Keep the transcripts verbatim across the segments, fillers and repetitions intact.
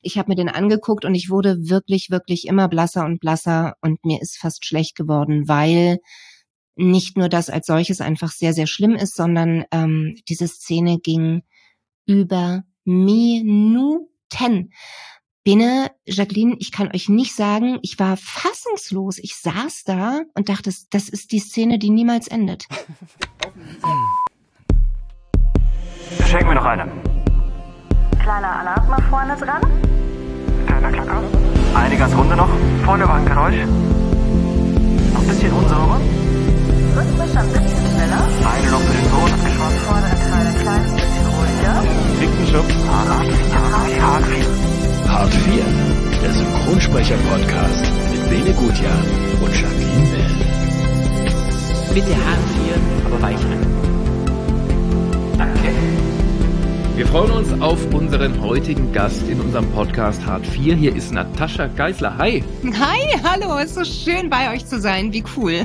Ich habe mir den angeguckt und ich wurde wirklich, wirklich immer blasser und blasser und mir ist fast schlecht geworden, weil nicht nur das als solches einfach sehr, sehr schlimm ist, sondern ähm, diese Szene ging über Minuten. Bene, Jacqueline, ich kann euch nicht sagen, ich war fassungslos. Ich saß da und dachte, das, das ist die Szene, die niemals endet. Schenken wir noch eine. Kleiner Alarm mal vorne dran. Kleiner Klacker. Eine ganz runde noch. Vorne war ein Geräusch. Noch ein bisschen unsauber. Rhythmisch ein bisschen schneller. Eine noch für den Ton abgeschwommen. Vordere Teil ein kleines bisschen ruhiger. Dicken Schub. Hart vier. Hart vier. Hart vier, der Synchronsprecher-Podcast mit Bene Gutjahr und Jacqueline Bell. Bitte Hart vier, aber weicher. Danke. Wir freuen uns auf unseren heutigen Gast in unserem Podcast Hart vier. Hier ist Natascha Geisler. Hi. Hi, hallo, ist so schön bei euch zu sein. Wie cool.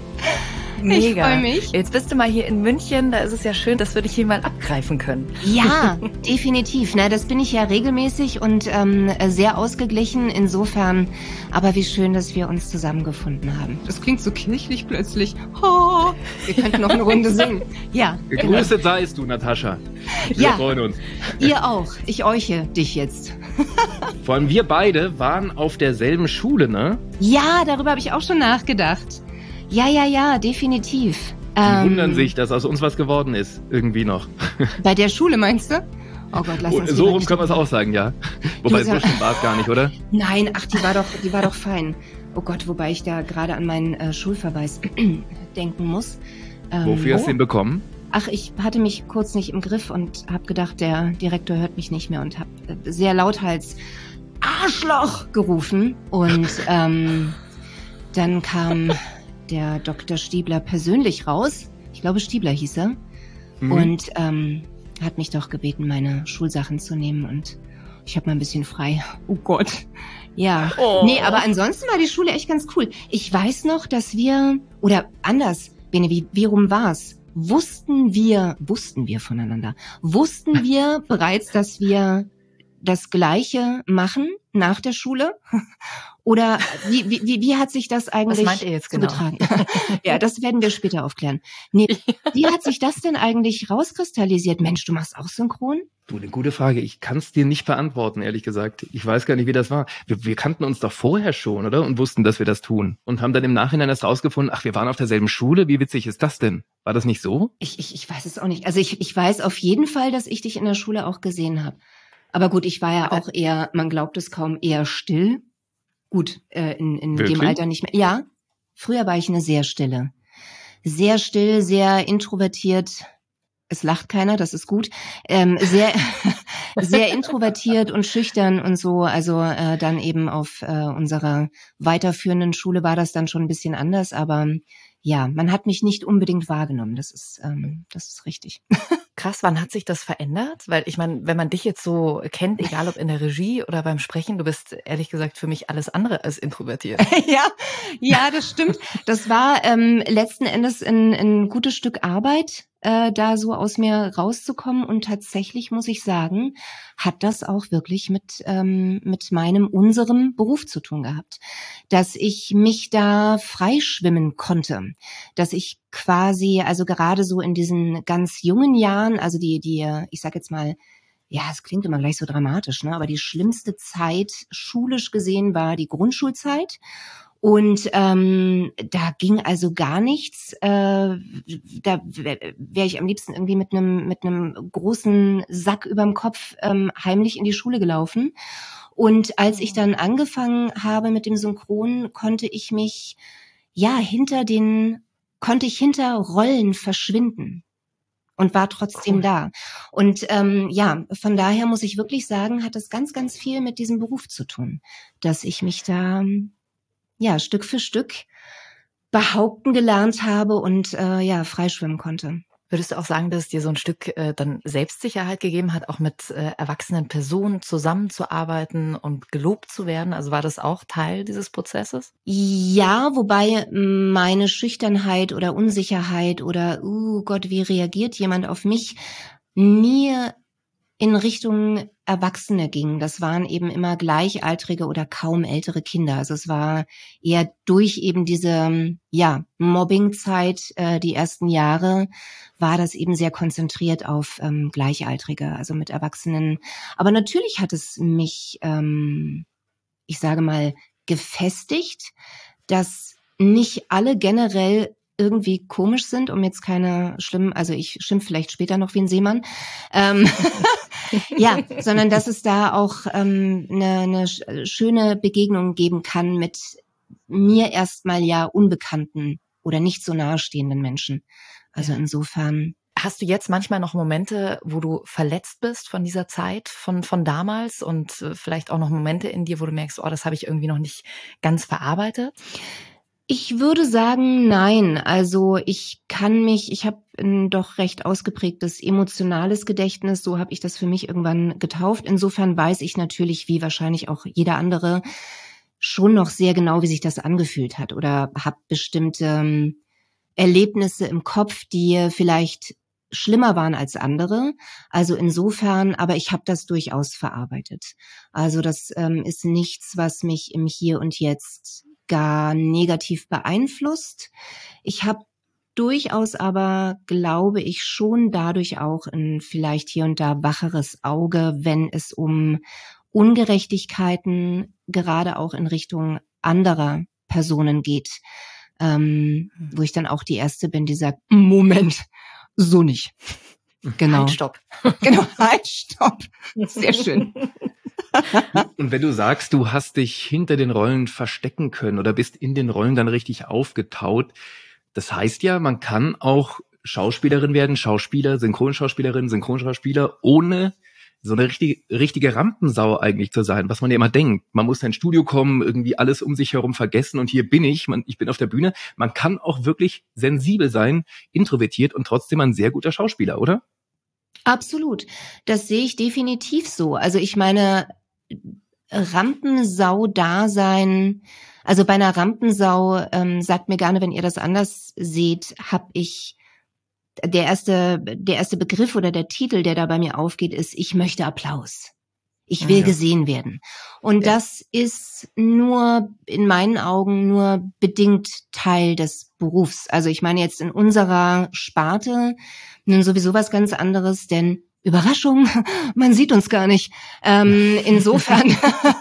Mega. Ich freue mich. Jetzt bist du mal hier in München, da ist es ja schön, dass wir dich hier mal abgreifen können. Ja, definitiv. Na, das bin ich ja regelmäßig und ähm, sehr ausgeglichen. Insofern, aber wie schön, dass wir uns zusammengefunden haben. Das klingt so kirchlich plötzlich. Oh, wir könnten noch eine Runde singen. Ja. Gegrüßet genau. Seist du, Natascha. Wir ja, freuen uns. Ihr auch. Ich euche dich jetzt. Vor allem wir beide waren auf derselben Schule, ne? Ja, darüber habe ich auch schon nachgedacht. Ja, ja, ja, definitiv. Die ähm, wundern sich, dass aus uns was geworden ist. Irgendwie noch. Bei der Schule, meinst du? Oh Gott, lass uns so rum können wir es auch sagen, ja. Wobei, Dieser, so schlimm war es gar nicht, oder? Nein, ach, die war doch, die war doch fein. Oh Gott, wobei ich da gerade an meinen äh, Schulverweis denken muss. Ähm, Wofür hast du oh. ihn bekommen? Ach, ich hatte mich kurz nicht im Griff und habe gedacht, der Direktor hört mich nicht mehr und habe äh, sehr lauthals Arschloch gerufen. Und ähm, dann kam der Doktor Stiebler persönlich raus. Ich glaube, Stiebler hieß er. Mhm. Und ähm, hat mich doch gebeten, meine Schulsachen zu nehmen. Und ich habe mal ein bisschen frei. Oh Gott. Ja. Oh. Nee, aber ansonsten war die Schule echt ganz cool. Ich weiß noch, dass wir, oder anders, Bene, wie, wie rum war's? Wussten wir, wussten wir voneinander, wussten wir bereits, dass wir das Gleiche machen nach der Schule? Oder wie, wie, wie hat sich das eigentlich Was meint ihr jetzt genau? zugetragen? Ja, das werden wir später aufklären. Nee, wie hat sich das denn eigentlich rauskristallisiert? Mensch, du machst auch synchron? Du, eine gute Frage. Ich kann es dir nicht beantworten, ehrlich gesagt. Ich weiß gar nicht, wie das war. Wir, wir kannten uns doch vorher schon, oder? Und wussten, dass wir das tun. Und haben dann im Nachhinein erst rausgefunden, ach, wir waren auf derselben Schule. Wie witzig ist das denn? War das nicht so? Ich, ich, ich weiß es auch nicht. Also ich, ich weiß auf jeden Fall, dass ich dich in der Schule auch gesehen habe. Aber gut, ich war ja auch eher, man glaubt es kaum, eher still. Gut, äh, in, in dem Alter nicht mehr. Ja, früher war ich eine sehr stille. Sehr still, sehr introvertiert. Es lacht keiner, das ist gut. Ähm, sehr, sehr introvertiert und schüchtern und so. Also äh, dann eben auf äh, unserer weiterführenden Schule war das dann schon ein bisschen anders. Aber ja, man hat mich nicht unbedingt wahrgenommen. Das ist, ähm, das ist richtig. Krass, wann hat sich das verändert? Weil ich meine, wenn man dich jetzt so kennt, egal ob in der Regie oder beim Sprechen, du bist ehrlich gesagt für mich alles andere als introvertiert. Ja, ja, das stimmt. Das war ähm, letzten Endes ein, ein gutes Stück Arbeit, äh, da so aus mir rauszukommen. Und tatsächlich muss ich sagen, hat das auch wirklich mit ähm, mit meinem, unserem Beruf zu tun gehabt. Dass ich mich da freischwimmen konnte. Dass ich quasi, also gerade so in diesen ganz jungen Jahren, also die, die, ich sag jetzt mal, ja, es klingt immer gleich so dramatisch, ne? Aber die schlimmste Zeit, schulisch gesehen, war die Grundschulzeit. Und ähm, da ging also gar nichts. Äh, da wäre ich am liebsten irgendwie mit einem mit einem großen Sack überm Kopf ähm, heimlich in die Schule gelaufen. Und als ich dann angefangen habe mit dem Synchron, konnte ich mich ja hinter den konnte ich hinter Rollen verschwinden und war trotzdem cool. da. Und ähm, ja, von daher muss ich wirklich sagen, hat das ganz, ganz viel mit diesem Beruf zu tun, dass ich mich da ja Stück für Stück behaupten gelernt habe und äh, ja freischwimmen konnte. Würdest du auch sagen, dass es dir so ein Stück äh, dann Selbstsicherheit gegeben hat, auch mit äh, erwachsenen Personen zusammenzuarbeiten und gelobt zu werden? Also war das auch Teil dieses Prozesses? Ja, wobei meine Schüchternheit oder Unsicherheit oder, uh Gott, wie reagiert jemand auf mich, nie in Richtung Erwachsene ging. Das waren eben immer gleichaltrige oder kaum ältere Kinder. Also es war eher durch eben diese ja Mobbingzeit, äh, die ersten Jahre, war das eben sehr konzentriert auf ähm, Gleichaltrige, also mit Erwachsenen. Aber natürlich hat es mich, ähm, ich sage mal, gefestigt, dass nicht alle generell irgendwie komisch sind, um jetzt keine schlimmen, also ich schimpf vielleicht später noch wie ein Seemann, ähm, ja, sondern dass es da auch ähm, eine, eine schöne Begegnung geben kann mit mir erstmal ja unbekannten oder nicht so nahestehenden Menschen. Also Ja. insofern. Hast du jetzt manchmal noch Momente, wo du verletzt bist von dieser Zeit, von von damals und äh, vielleicht auch noch Momente in dir, wo du merkst, oh, das habe ich irgendwie noch nicht ganz verarbeitet? Ich würde sagen, nein. Also ich kann mich, ich habe ein doch recht ausgeprägtes emotionales Gedächtnis, so habe ich das für mich irgendwann getauft. Insofern weiß ich natürlich, wie wahrscheinlich auch jeder andere, schon noch sehr genau, wie sich das angefühlt hat oder habe bestimmte ähm, Erlebnisse im Kopf, die vielleicht schlimmer waren als andere. Also insofern, aber ich habe das durchaus verarbeitet. Also das ähm, ist nichts, was mich im Hier und Jetzt gar negativ beeinflusst. Ich habe durchaus aber, glaube ich, schon dadurch auch ein vielleicht hier und da wacheres Auge, wenn es um Ungerechtigkeiten gerade auch in Richtung anderer Personen geht, ähm, wo ich dann auch die Erste bin, die sagt, Moment, so nicht. Genau. Halt, stopp. Genau, halt, stopp. Sehr schön. Und wenn du sagst, du hast dich hinter den Rollen verstecken können oder bist in den Rollen dann richtig aufgetaut, das heißt ja, man kann auch Schauspielerin werden, Schauspieler, Synchronschauspielerin, Synchronschauspieler, ohne so eine richtige, richtige Rampensau eigentlich zu sein, was man ja immer denkt. Man muss ins Studio kommen, irgendwie alles um sich herum vergessen und hier bin ich, man, ich bin auf der Bühne. Man kann auch wirklich sensibel sein, introvertiert und trotzdem ein sehr guter Schauspieler, oder? Absolut. Das sehe ich definitiv so. Also ich meine, Rampensau-Dasein, also bei einer Rampensau, ähm, sagt mir gerne, wenn ihr das anders seht, habe ich der erste, der erste Begriff oder der Titel, der da bei mir aufgeht, ist, ich möchte Applaus. Ich will Ja. gesehen werden. Und Ja. das ist nur, in meinen Augen, nur bedingt Teil des Berufs. Also ich meine jetzt in unserer Sparte nun sowieso was ganz anderes, denn Überraschung, man sieht uns gar nicht. Ähm, insofern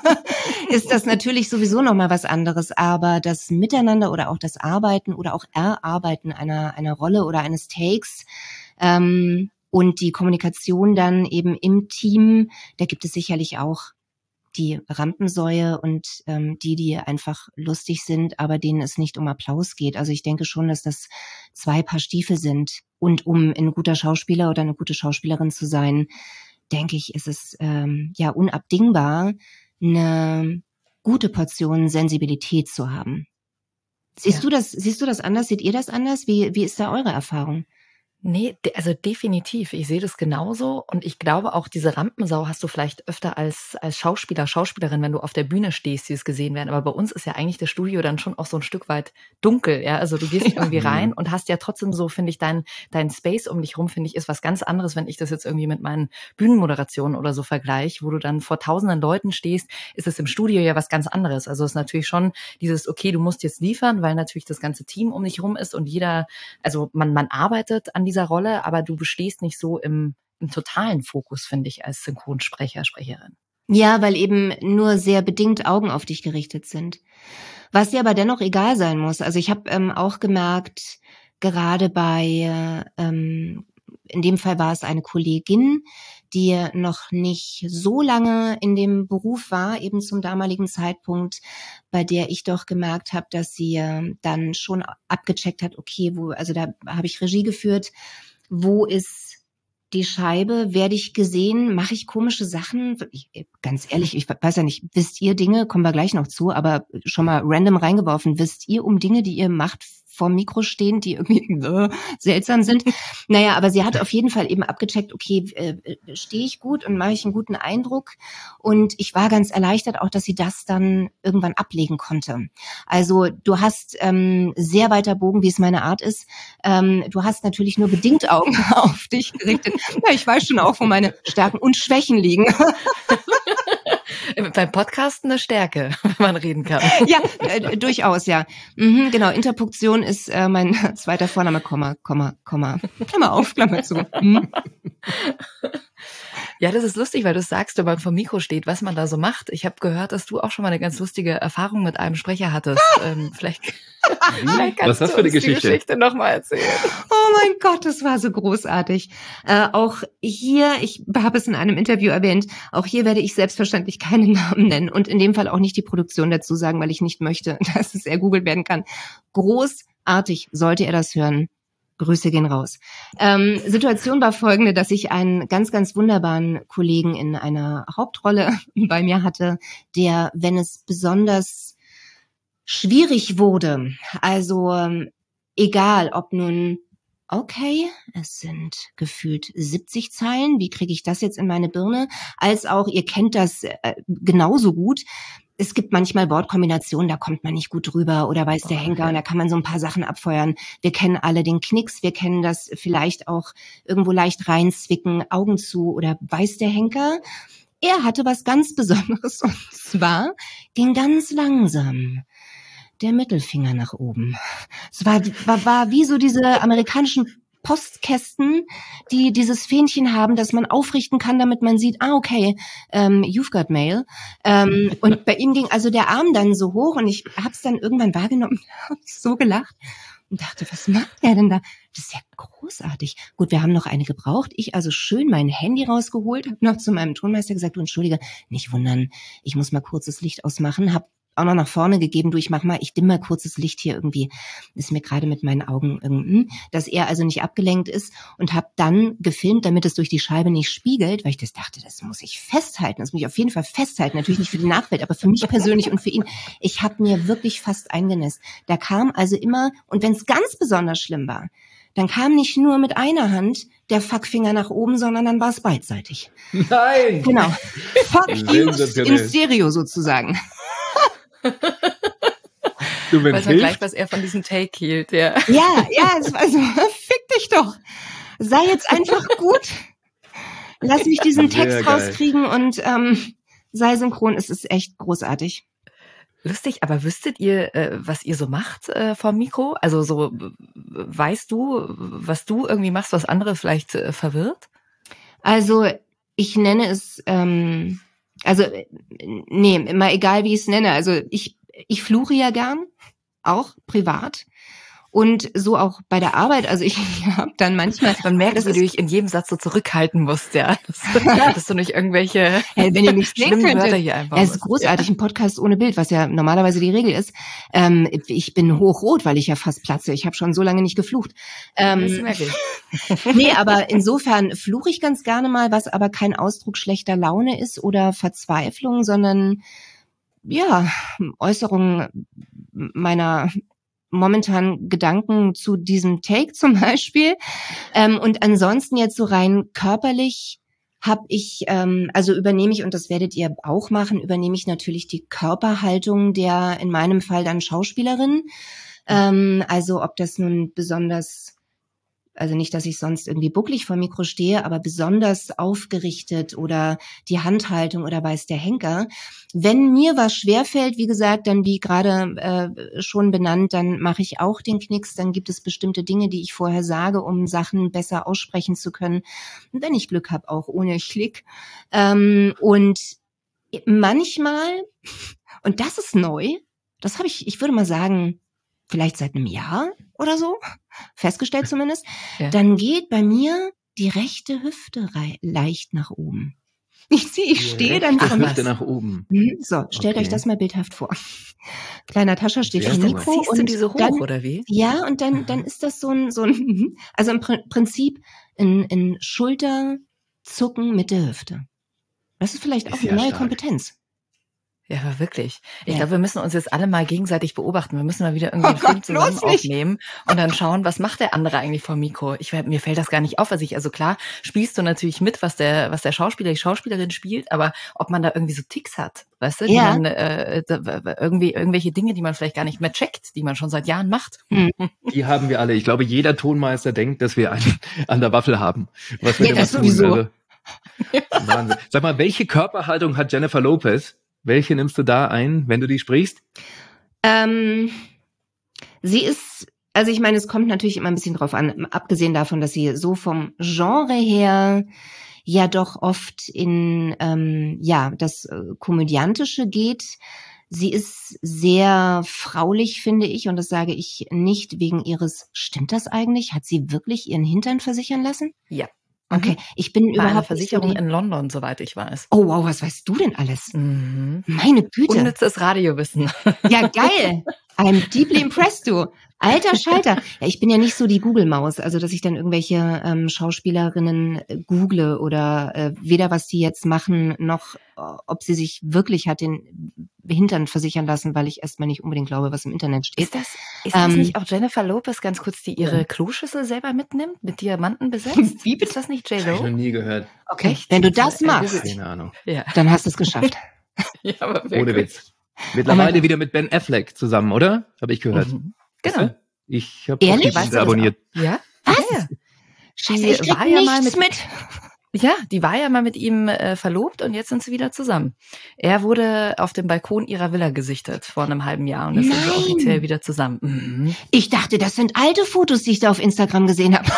ist das natürlich sowieso nochmal was anderes. Aber das Miteinander oder auch das Arbeiten oder auch Erarbeiten einer, einer Rolle oder eines Takes, ähm, und die Kommunikation dann eben im Team, da gibt es sicherlich auch die Rampensäue und ähm, die, die einfach lustig sind, aber denen es nicht um Applaus geht. Also ich denke schon, dass das zwei Paar Stiefel sind. Und um ein guter Schauspieler oder eine gute Schauspielerin zu sein, denke ich, ist es ähm, ja unabdingbar, eine gute Portion Sensibilität zu haben. Siehst Ja. du das, siehst du das anders? Seht ihr das anders? Wie, wie ist da eure Erfahrung? Nee, de- also definitiv. Ich sehe das genauso. Und ich glaube auch, diese Rampensau hast du vielleicht öfter als, als Schauspieler, Schauspielerin, wenn du auf der Bühne stehst, die es gesehen werden. Aber bei uns ist ja eigentlich das Studio dann schon auch so ein Stück weit dunkel. Ja, also du gehst irgendwie rein und hast ja trotzdem so, finde ich, dein, dein Space um dich rum, finde ich, ist was ganz anderes, wenn ich das jetzt irgendwie mit meinen Bühnenmoderationen oder so vergleiche, wo du dann vor tausenden Leuten stehst, ist es im Studio ja was ganz anderes. Also es ist natürlich schon dieses, okay, du musst jetzt liefern, weil natürlich das ganze Team um dich rum ist und jeder, also man, man arbeitet an dieser Rolle, aber du bestehst nicht so im, im totalen Fokus, finde ich, als Synchronsprecher, Sprecherin. Ja, weil eben nur sehr bedingt Augen auf dich gerichtet sind. Was dir aber dennoch egal sein muss. Also ich habe ähm, auch gemerkt, gerade bei, ähm, in dem Fall war es eine Kollegin, die noch nicht so lange in dem Beruf war, eben zum damaligen Zeitpunkt, bei der ich doch gemerkt habe, dass sie äh, dann schon abgecheckt hat, okay, wo, also da habe ich Regie geführt, wo ist die Scheibe, werde ich gesehen, mache ich komische Sachen? Ich, ganz ehrlich, ich weiß ja nicht, wisst ihr Dinge, kommen wir gleich noch zu, aber schon mal random reingeworfen, wisst ihr um Dinge, die ihr macht, vorm Mikro stehen, die irgendwie äh, seltsam sind. Naja, aber sie hat auf jeden Fall eben abgecheckt, okay, äh, stehe ich gut und mache ich einen guten Eindruck. Und ich war ganz erleichtert auch, dass sie das dann irgendwann ablegen konnte. Also du hast ähm, sehr weiter Bogen, wie es meine Art ist. Ähm, du hast natürlich nur bedingt Augen auf dich gerichtet. Ja, ich weiß schon auch, wo meine Stärken und Schwächen liegen. Beim Podcasten eine Stärke, wenn man reden kann. Ja, äh, durchaus, ja. Mhm, genau, Interpunktion ist äh, mein zweiter Vorname, Komma, Komma, Komma. Klammer auf, Klammer zu. Mhm. Ja, das ist lustig, weil du sagst, wenn man vor dem Mikro steht, was man da so macht. Ich habe gehört, dass du auch schon mal eine ganz lustige Erfahrung mit einem Sprecher hattest. ähm, vielleicht, vielleicht kannst Was ist das du für eine uns die Geschichte? Geschichte nochmal erzählen. Oh mein Gott, das war so großartig. Äh, auch hier, ich habe es in einem Interview erwähnt, auch hier werde ich selbstverständlich keinen Namen nennen und in dem Fall auch nicht die Produktion dazu sagen, weil ich nicht möchte, dass es ergoogelt werden kann. Großartig, sollte er das hören. Grüße gehen raus. Ähm, Situation war folgende, dass ich einen ganz, ganz wunderbaren Kollegen in einer Hauptrolle bei mir hatte, der, wenn es besonders schwierig wurde, also ähm, egal, ob nun, okay, es sind gefühlt siebzig Zeilen, wie kriege ich das jetzt in meine Birne, als auch, ihr kennt das äh, genauso gut, es gibt manchmal Wortkombinationen, da kommt man nicht gut drüber oder weiß der Henker und da kann man so ein paar Sachen abfeuern. Wir kennen alle den Knicks, wir kennen das vielleicht auch irgendwo leicht reinzwicken, Augen zu oder weiß der Henker. Er hatte was ganz Besonderes und zwar ging ganz langsam der Mittelfinger nach oben. Es war, war, war wie so diese amerikanischen Postkästen, die dieses Fähnchen haben, das man aufrichten kann, damit man sieht, ah, okay, ähm, you've got mail. Ähm, und bei ihm ging also der Arm dann so hoch und ich habe es dann irgendwann wahrgenommen, habe so gelacht und dachte, was macht der denn da? Das ist ja großartig. Gut, wir haben noch eine gebraucht. Ich also schön mein Handy rausgeholt, habe noch zu meinem Tonmeister gesagt, du entschuldige, nicht wundern, ich muss mal kurz das Licht ausmachen, habe auch noch nach vorne gegeben, du, ich mach mal, ich dimm mal kurz das Licht hier irgendwie, ist mir gerade mit meinen Augen, irgendwie, dass er also nicht abgelenkt ist und habe dann gefilmt, damit es durch die Scheibe nicht spiegelt, weil ich das dachte, das muss ich festhalten, das muss ich auf jeden Fall festhalten, natürlich nicht für die Nachwelt, aber für mich persönlich und für ihn. Ich habe mir wirklich fast eingenässt. Da kam also immer, und wenn es ganz besonders schlimm war, dann kam nicht nur mit einer Hand der Fuckfinger nach oben, sondern dann war es beidseitig. Nein! Genau. Fuck you in Stereo sozusagen. Du, wenn Weiß man gleich, was er von diesem Take hielt, ja. Ja, ja, es war so, fick dich doch. Sei jetzt einfach gut. Lass mich diesen Sehr Text geil. rauskriegen und ähm, sei synchron. Es ist echt großartig. Lustig, aber wüsstet ihr, äh, was ihr so macht äh, vom Mikro? Also so, äh, weißt du, was du irgendwie machst, was andere vielleicht äh, verwirrt? Also ich nenne es, ähm, also nee, immer egal wie ich es nenne. Also ich ich fluche ja gern, auch privat. Und so auch bei der Arbeit, also ich habe dann manchmal... Man merkt, das wie ist, du dich in jedem Satz so zurückhalten musst, ja. Dass, dass du nicht irgendwelche hey, wenn ihr nicht sehen schlimmen könntet, Wörter hier einfach ja, es ist musst. großartig, ein Podcast ohne Bild, was ja normalerweise die Regel ist. Ähm, ich bin hochrot, weil ich ja fast platze. Ich habe schon so lange nicht geflucht. Ähm, Das merke ich. nee, aber insofern fluche ich ganz gerne mal, was aber kein Ausdruck schlechter Laune ist oder Verzweiflung, sondern ja, Äußerung meiner momentan Gedanken zu diesem Take zum Beispiel. Ähm, und ansonsten jetzt so rein körperlich habe ich, ähm, also übernehme ich, und das werdet ihr auch machen, übernehme ich natürlich die Körperhaltung der, in meinem Fall dann Schauspielerin. Ähm, also ob das nun besonders, also nicht, dass ich sonst irgendwie bucklig vor dem Mikro stehe, aber besonders aufgerichtet oder die Handhaltung oder weiß der Henker. Wenn mir was schwerfällt, wie gesagt, dann wie gerade äh, schon benannt, dann mache ich auch den Knicks. Dann gibt es bestimmte Dinge, die ich vorher sage, um Sachen besser aussprechen zu können. Und wenn ich Glück habe, auch ohne Klick. Ähm, und manchmal, und das ist neu, das habe ich, ich würde mal sagen, vielleicht seit einem Jahr oder so, festgestellt zumindest, Ja. dann geht bei mir die rechte Hüfte rei- leicht nach oben. Ich sehe, ich stehe dann Ach, vom Hüfte nach oben. Mhm, So, stellt Okay. euch das mal bildhaft vor. Kleiner Tascha steht Sehr vom cool. Mikro Ziehst du und diese hoch, dann, oder wie? ja, und dann, dann ist das so ein, so ein, also im Pr- Prinzip ein, ein Schulterzucken mit der Hüfte. Das ist vielleicht Ist auch eine ja neue stark. Kompetenz. Ja, aber wirklich. Ich Ja. glaube, wir müssen uns jetzt alle mal gegenseitig beobachten. Wir müssen mal wieder irgendwie einen Oh Film Gott, zusammen bloß nicht. aufnehmen und dann schauen, was macht der andere eigentlich vor dem Mikro. Ich, mir fällt das gar nicht auf, was ich, also klar, spielst du natürlich mit, was der, was der Schauspieler, die Schauspielerin spielt, aber ob man da irgendwie so Ticks hat, weißt du, die Ja. man, äh, da, irgendwie, irgendwelche Dinge, die man vielleicht gar nicht mehr checkt, die man schon seit Jahren macht. Die haben wir alle. Ich glaube, jeder Tonmeister denkt, dass wir einen an der Waffel haben. Was wir Ja, immer das tun. sowieso. Also, Wahnsinn. Sag mal, welche Körperhaltung hat Jennifer Lopez? Welche nimmst du da ein, wenn du die sprichst? Ähm, sie ist, also ich meine, es kommt natürlich immer ein bisschen drauf an, abgesehen davon, dass sie so vom Genre her ja doch oft in ähm, ja das äh, Komödiantische geht. Sie ist sehr fraulich, finde ich, und das sage ich nicht wegen ihres, stimmt das eigentlich? Hat sie wirklich ihren Hintern versichern lassen? Ja. Okay, ich bin Bei einer überhaupt nicht so Versicherung die, in London, soweit ich weiß. oh wow, was weißt du denn alles? Mhm. Meine Güte. Unnützes Radiowissen. Ja, geil. I'm deeply impressed, du. Alter Schalter. Ja, ich bin ja nicht so die Google-Maus, also dass ich dann irgendwelche ähm, Schauspielerinnen äh, google oder äh, weder was die jetzt machen, noch äh, ob sie sich wirklich hat den Hintern versichern lassen, weil ich erstmal nicht unbedingt glaube, was im Internet steht. Ist das, ist das Ähm, nicht auch Jennifer Lopez, ganz kurz, die ihre Kloschüssel selber mitnimmt, mit Diamanten besetzt? Wie bitte? Ist das nicht Hab ich noch J-Lo? nie gehört. Okay, Echt? wenn du das Äh, machst, Keine Ahnung. Ja. dann hast du es geschafft. Ja, aber Ohne wirklich. Witz. Mittlerweile Gott. wieder mit Ben Affleck zusammen, oder? Habe ich gehört. Mhm. Weißt Genau. du? Ich habe Ehrlich? auch Weißt du die das abonniert. Ja? Was? Ja, ja. Scheiße, Die ich krieg war ja mal nichts mit- mit. Ja, die war ja mal mit ihm äh, verlobt und jetzt sind sie wieder zusammen. Er wurde auf dem Balkon ihrer Villa gesichtet vor einem halben Jahr und jetzt sind sie Nein. offiziell wieder zusammen. Mhm. Ich dachte, das sind alte Fotos, die ich da auf Instagram gesehen habe.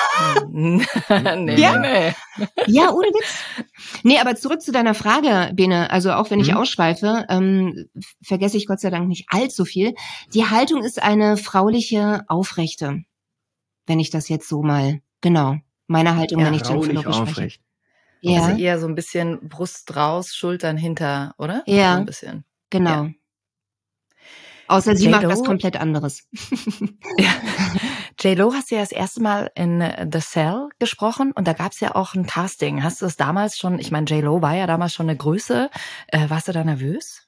nee, Ja? nee, Ja, ohne Witz. Nee, aber zurück zu deiner Frage, Bene. Also auch wenn ich Mhm. ausschweife, ähm, vergesse ich Gott sei Dank nicht allzu viel. Die Haltung ist eine frauliche, aufrechte. Wenn ich das jetzt so mal, genau, meine Haltung, Ja, wenn ich Jennifer Traulich Lopez spreche. aufrecht. Ja, Also eher so ein bisschen Brust raus, Schultern hinter, oder? Ja. So ein bisschen. genau. Ja. Außer sie macht J-Lo? was komplett anderes. Ja. J-Lo hast du ja das erste Mal in äh, The Cell gesprochen und da gab es ja auch ein Casting. Hast du es damals schon, ich meine, J-Lo war ja damals schon eine Größe. Äh, warst du da nervös?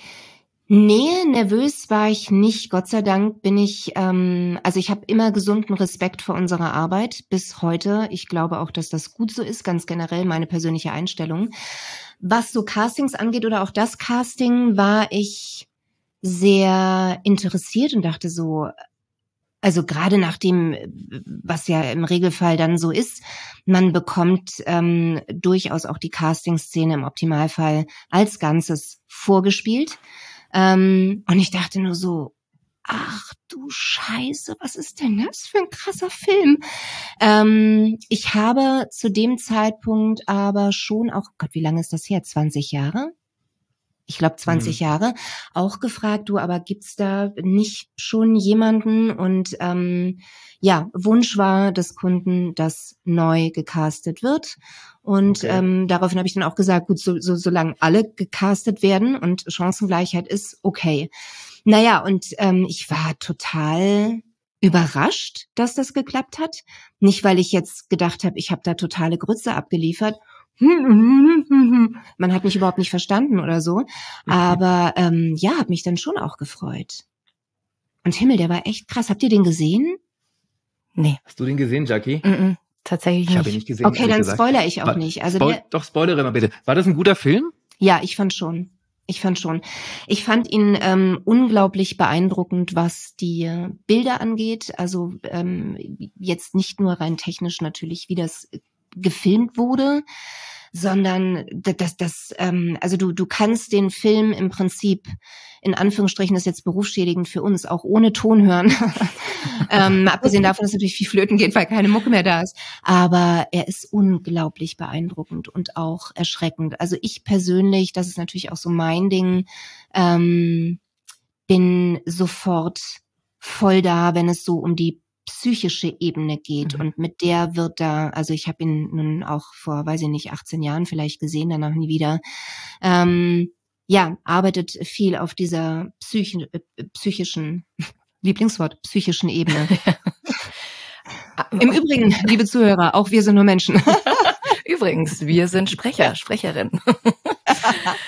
Nee, nervös war ich nicht. Gott sei Dank bin ich, ähm, also ich habe immer gesunden Respekt vor unserer Arbeit bis heute. Ich glaube auch, dass das gut so ist, ganz generell meine persönliche Einstellung. Was so Castings angeht oder auch das Casting, war ich sehr interessiert und dachte so, also gerade nach dem, was ja im Regelfall dann so ist, man bekommt ähm, durchaus auch die Casting-Szene im Optimalfall als Ganzes vorgespielt. Ähm, und ich dachte nur so, ach du Scheiße, was ist denn das für ein krasser Film? Ähm, ich habe zu dem Zeitpunkt aber schon auch, Gott, wie lange ist das her? zwanzig Jahre? Ich glaube zwanzig Mhm. Jahre, auch gefragt, du, aber gibt's da nicht schon jemanden? Und ähm, ja, Wunsch war des Kunden, dass neu gecastet wird. Und Okay. ähm, daraufhin habe ich dann auch gesagt, gut, so, so, solange alle gecastet werden und Chancengleichheit ist, okay. Naja, und ähm, ich war total überrascht, dass das geklappt hat. Nicht, weil ich jetzt gedacht habe, ich habe da totale Grütze abgeliefert. Man hat mich überhaupt nicht verstanden oder so. Aber ähm, ja, hat mich dann schon auch gefreut. Und Himmel, der war echt krass. Habt ihr den gesehen? Nee, Hast du den gesehen, Jackie? mm-mm, tatsächlich Ich habe ihn nicht. nicht gesehen. Okay, ehrlich dann gesagt. spoiler ich auch War- nicht. Also Spoil der, doch, spoilere mal bitte. War das ein guter Film? ja, ich fand schon. Ich fand schon. Ich fand ihn ähm, unglaublich beeindruckend, was die äh, Bilder angeht. Also ähm, jetzt nicht nur rein technisch natürlich, wie das äh, gefilmt wurde, sondern das, das, das ähm, also du, du kannst den Film im Prinzip, in Anführungsstrichen, das ist jetzt berufsschädigend für uns, auch ohne Ton hören. ähm, abgesehen davon, dass natürlich viel flöten geht, weil keine Mucke mehr da ist. Aber er ist unglaublich beeindruckend und auch erschreckend. Also ich persönlich, das ist natürlich auch so mein Ding, ähm, bin sofort voll da, wenn es so um die psychische Ebene geht. Mhm. Und mit der wird da, also ich habe ihn nun auch vor, weiß ich nicht, achtzehn Jahren vielleicht gesehen, danach nie wieder. Ähm, ja, arbeitet viel auf dieser psychi- äh, psychischen, Lieblingswort, psychischen Ebene. Im Übrigen, liebe Zuhörer, auch wir sind nur Menschen. Übrigens, wir sind Sprecher, Sprecherinnen.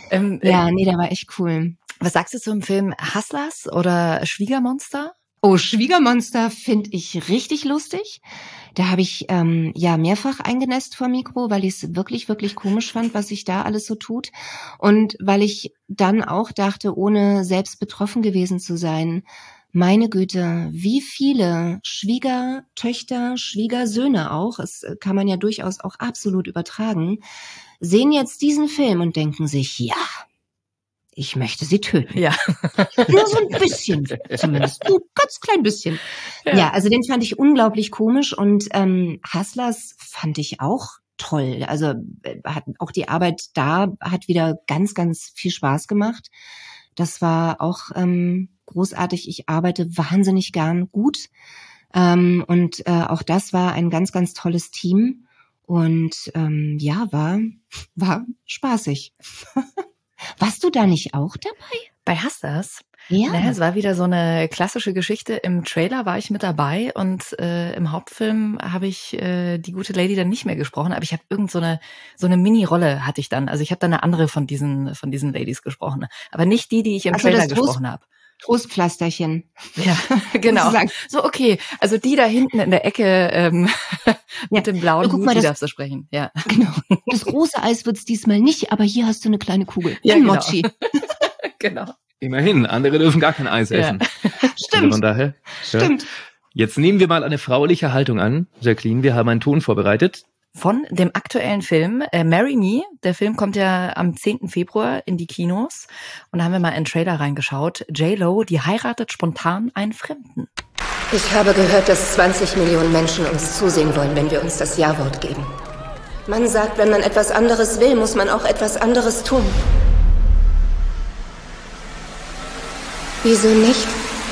Ähm, Ja, nee, der war echt cool. Was sagst du zum Film Hustlers oder Schwiegermonster? Oh, Schwiegermonster finde ich richtig lustig. Da habe ich ähm, ja mehrfach eingenässt vor Mikro, weil ich es wirklich, wirklich komisch fand, was sich da alles so tut. Und weil ich dann auch dachte, ohne selbst betroffen gewesen zu sein, meine Güte, wie viele Schwiegertöchter, Schwiegersöhne auch, das kann man ja durchaus auch absolut übertragen, sehen jetzt diesen Film und denken sich, ja, ich möchte sie töten. Ja. Nur so ein bisschen, zumindest. Ein ganz klein bisschen. Ja. ja, also den fand ich unglaublich komisch und ähm, Hustlers fand ich auch toll. Also äh, hat auch die Arbeit da hat wieder ganz, ganz viel Spaß gemacht. Das war auch ähm, großartig. Ich arbeite wahnsinnig gern gut. Ähm, und äh, auch das war ein ganz, ganz tolles Team. Und ähm, ja, war, war spaßig. Warst du da nicht auch dabei? Bei Hustlers? Ja. Naja, es war wieder so eine klassische Geschichte. Im Trailer war ich mit dabei und äh, im Hauptfilm habe ich äh, die gute Lady dann nicht mehr gesprochen, aber ich habe irgend so eine so eine Mini-Rolle hatte ich dann. Also ich habe dann eine andere von diesen von diesen Ladies gesprochen, aber nicht die, die ich im also Trailer gesprochen habe. Trostpflasterchen. Ja, genau. So, okay. Also die da hinten in der Ecke ähm, mit ja. dem blauen Guck Hut, mal, die das, darfst du sprechen. Ja. Genau. Das große Eis wird's diesmal nicht, aber hier hast du eine kleine Kugel. Ja, ein genau. Mochi. Genau. Immerhin, andere dürfen gar kein Eis essen. Ja. Stimmt. Also von daher, Stimmt. Ja. Jetzt nehmen wir mal eine frauliche Haltung an. Jacqueline, wir haben einen Ton vorbereitet. Von dem aktuellen Film äh, Marry Me. Der Film kommt ja am zehnten Februar in die Kinos. Und da haben wir mal in den Trailer reingeschaut. J-Lo, die heiratet spontan einen Fremden. Ich habe gehört, dass zwanzig Millionen Menschen uns zusehen wollen, wenn wir uns das Ja-Wort geben. Man sagt, wenn man etwas anderes will, muss man auch etwas anderes tun. Wieso nicht?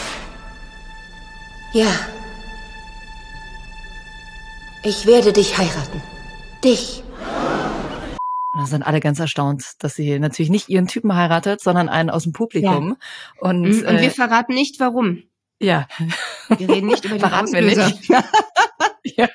Ja. Ich werde dich heiraten. Dich. Und dann sind alle ganz erstaunt, dass sie natürlich nicht ihren Typen heiratet, sondern einen aus dem Publikum. Ja. Und, und äh, wir verraten nicht, warum. Ja. Wir reden nicht über die Verraten wir nicht. ja.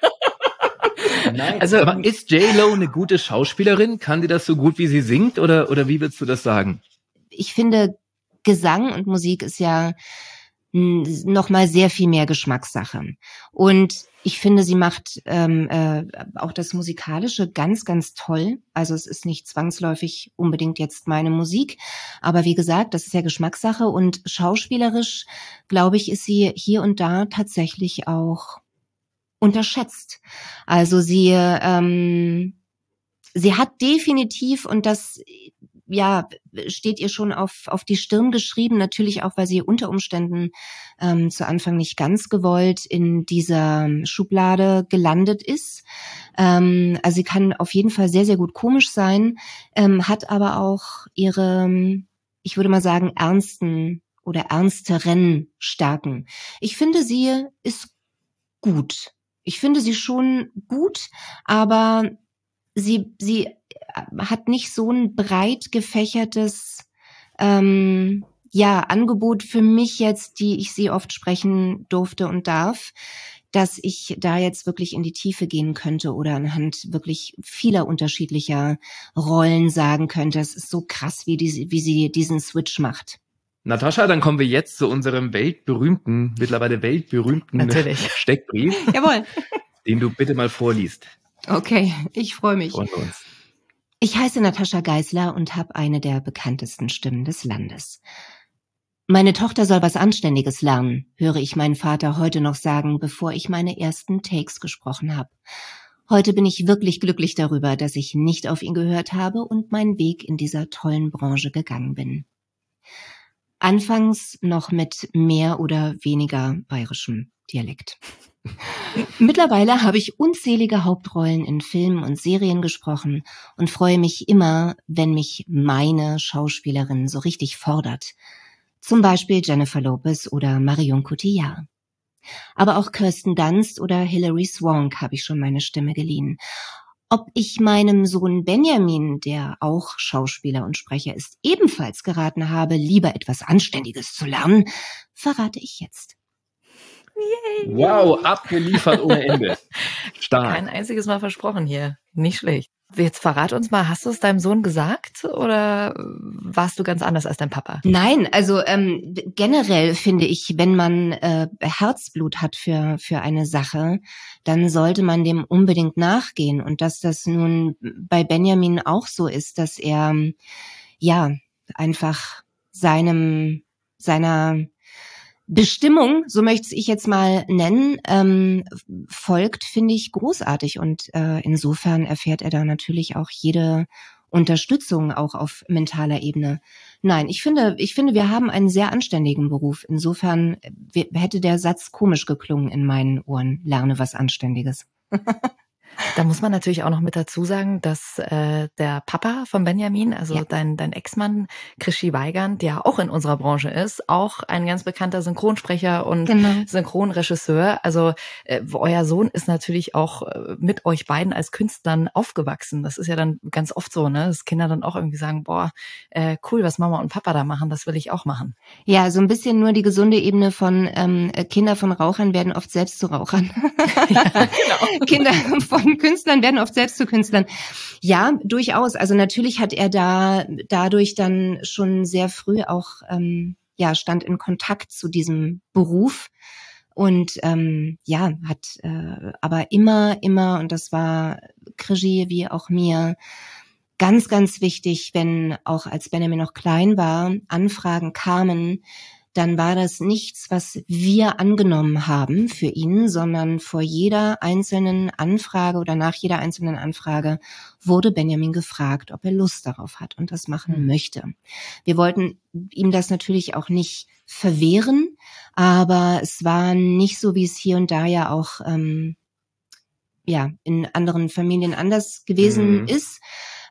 Nein, also, aber ist J-Lo eine gute Schauspielerin? Kann die das so gut, wie sie singt? Oder, oder wie würdest du das sagen? Ich finde, Gesang und Musik ist ja noch mal sehr viel mehr Geschmackssache. Und ich finde, sie macht ähm, äh, auch das Musikalische ganz, ganz toll. Also es ist nicht zwangsläufig unbedingt jetzt meine Musik. Aber wie gesagt, das ist ja Geschmackssache. Und schauspielerisch, glaube ich, ist sie hier und da tatsächlich auch unterschätzt. Also sie, ähm, sie hat definitiv, und das ja, steht ihr schon auf auf die Stirn geschrieben, natürlich auch, weil sie unter Umständen ähm, zu Anfang nicht ganz gewollt in dieser Schublade gelandet ist. Ähm, also sie kann auf jeden Fall sehr, sehr gut komisch sein, ähm, hat aber auch ihre, ich würde mal sagen, ernsten oder ernsteren Stärken. Ich finde, sie ist gut. Ich finde sie schon gut, aber sie sie hat nicht so ein breit gefächertes ähm, ja Angebot für mich jetzt, die ich sie oft sprechen durfte und darf, dass ich da jetzt wirklich in die Tiefe gehen könnte oder anhand wirklich vieler unterschiedlicher Rollen sagen könnte. Es ist so krass, wie, die, wie sie diesen Switch macht. Natascha, dann kommen wir jetzt zu unserem weltberühmten, mittlerweile weltberühmten Natürlich. Steckbrief, Jawohl. Den du bitte mal vorliest. Okay, ich freue mich. Freuen wir uns. Ich heiße Natascha Geisler und habe eine der bekanntesten Stimmen des Landes. Meine Tochter soll was Anständiges lernen, höre ich meinen Vater heute noch sagen, bevor ich meine ersten Takes gesprochen habe. Heute bin ich wirklich glücklich darüber, dass ich nicht auf ihn gehört habe und meinen Weg in dieser tollen Branche gegangen bin. Anfangs noch mit mehr oder weniger bayerischem Dialekt. Mittlerweile habe ich unzählige Hauptrollen in Filmen und Serien gesprochen und freue mich immer, wenn mich meine Schauspielerin so richtig fordert. Zum Beispiel Jennifer Lopez oder Marion Cotillard. Aber auch Kirsten Dunst oder Hilary Swank habe ich schon meine Stimme geliehen. Ob ich meinem Sohn Benjamin, der auch Schauspieler und Sprecher ist, ebenfalls geraten habe, lieber etwas Anständiges zu lernen, verrate ich jetzt. Yay. Wow, abgeliefert ohne Ende. Stark. Kein einziges Mal versprochen hier. Nicht schlecht. Jetzt verrat uns mal, hast du es deinem Sohn gesagt oder warst du ganz anders als dein Papa? Nein, also ähm, generell finde ich, wenn man äh, Herzblut hat für für eine Sache, dann sollte man dem unbedingt nachgehen. Und dass das nun bei Benjamin auch so ist, dass er ja einfach seinem seiner Bestimmung, so möchte ich jetzt mal nennen, ähm, folgt, finde ich großartig. Und äh, insofern erfährt er da natürlich auch jede Unterstützung, auch auf mentaler Ebene. Nein, ich finde, ich finde, wir haben einen sehr anständigen Beruf. Insofern hätte der Satz komisch geklungen in meinen Ohren. Lerne was Anständiges. Da muss man natürlich auch noch mit dazu sagen, dass äh, der Papa von Benjamin, also ja. dein dein Ex-Mann Krischi Weigand, der auch in unserer Branche ist, auch ein ganz bekannter Synchronsprecher und genau. Synchronregisseur. Also äh, euer Sohn ist natürlich auch äh, mit euch beiden als Künstlern aufgewachsen. Das ist ja dann ganz oft so, ne, dass Kinder dann auch irgendwie sagen, boah, äh, cool, was Mama und Papa da machen, das will ich auch machen. Ja, so ein bisschen nur die gesunde Ebene von ähm, Kinder von Rauchern werden oft selbst zu Rauchern. Ja, genau. Kinder von Künstlern werden oft selbst zu Künstlern. Ja, durchaus. Also natürlich hat er da dadurch dann schon sehr früh auch ähm, ja stand in Kontakt zu diesem Beruf und ähm, ja hat äh, aber immer immer und das war Krischi wie auch mir ganz ganz wichtig, wenn auch als Benjamin noch klein war, Anfragen kamen, dann war das nichts, was wir angenommen haben für ihn, sondern vor jeder einzelnen Anfrage oder nach jeder einzelnen Anfrage wurde Benjamin gefragt, ob er Lust darauf hat und das machen mhm. möchte. Wir wollten ihm das natürlich auch nicht verwehren, aber es war nicht so, wie es hier und da ja auch ähm, ja in anderen Familien anders gewesen mhm. ist.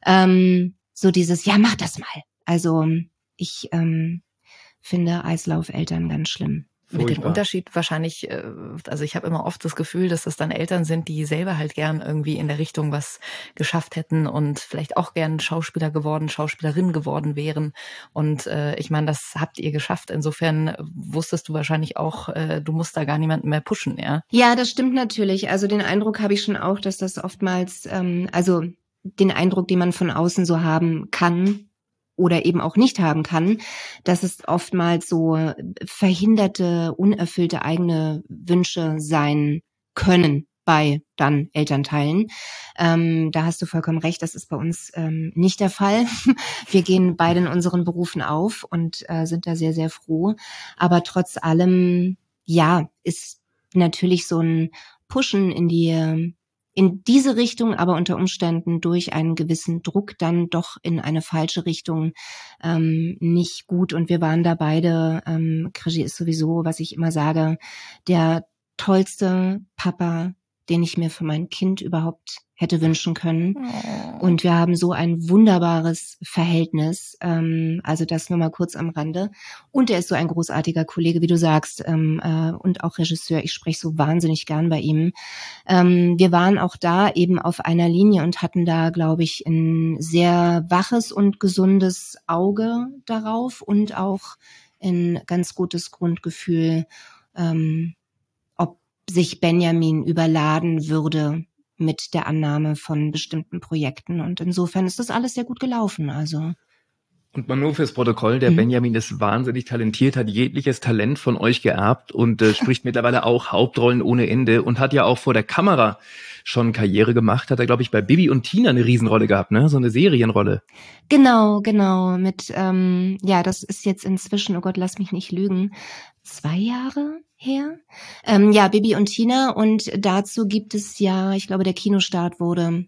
Ähm, so dieses, ja, mach das mal. Also ich ähm, finde Eislaufeltern ganz schlimm. Mit dem Unterschied wahrscheinlich, also ich habe immer oft das Gefühl, dass das dann Eltern sind, die selber halt gern irgendwie in der Richtung was geschafft hätten und vielleicht auch gern Schauspieler geworden, Schauspielerin geworden wären. Und äh, ich meine, das habt ihr geschafft. Insofern wusstest du wahrscheinlich auch, äh, du musst da gar niemanden mehr pushen, ja? Ja, das stimmt natürlich. Also den Eindruck habe ich schon auch, dass das oftmals, ähm, also den Eindruck, den man von außen so haben kann, oder eben auch nicht haben kann, dass es oftmals so verhinderte, unerfüllte eigene Wünsche sein können bei dann Elternteilen. Ähm, da hast du vollkommen recht, das ist bei uns ähm, nicht der Fall. Wir gehen beide in unseren Berufen auf und äh, sind da sehr, sehr froh. Aber trotz allem, ja, ist natürlich so ein Pushen in die in diese Richtung, aber unter Umständen durch einen gewissen Druck dann doch in eine falsche Richtung ähm, nicht gut. Und wir waren da beide, ähm, Krischi ist sowieso, was ich immer sage, der tollste Papa, den ich mir für mein Kind überhaupt hätte wünschen können. Und wir haben so ein wunderbares Verhältnis, ähm, also das nur mal kurz am Rande. Und er ist so ein großartiger Kollege, wie du sagst, ähm, äh, und auch Regisseur. Ich spreche so wahnsinnig gern bei ihm. Ähm, wir waren auch da eben auf einer Linie und hatten da, glaube ich, ein sehr waches und gesundes Auge darauf und auch ein ganz gutes Grundgefühl, ähm, ob sich Benjamin überladen würde mit der Annahme von bestimmten Projekten. Und insofern ist das alles sehr gut gelaufen. Also. Und mal nur fürs Protokoll, der mhm. Benjamin ist wahnsinnig talentiert, hat jegliches Talent von euch geerbt und äh, spricht mittlerweile auch Hauptrollen ohne Ende und hat ja auch vor der Kamera schon Karriere gemacht. Hat er, glaube ich, bei Bibi und Tina eine Riesenrolle gehabt, ne? So eine Serienrolle. Genau, genau. Mit, ähm, ja, das ist jetzt inzwischen, oh Gott, lass mich nicht lügen, zwei Jahre her. Ähm, ja, Bibi und Tina. Und dazu gibt es ja, ich glaube, der Kinostart wurde,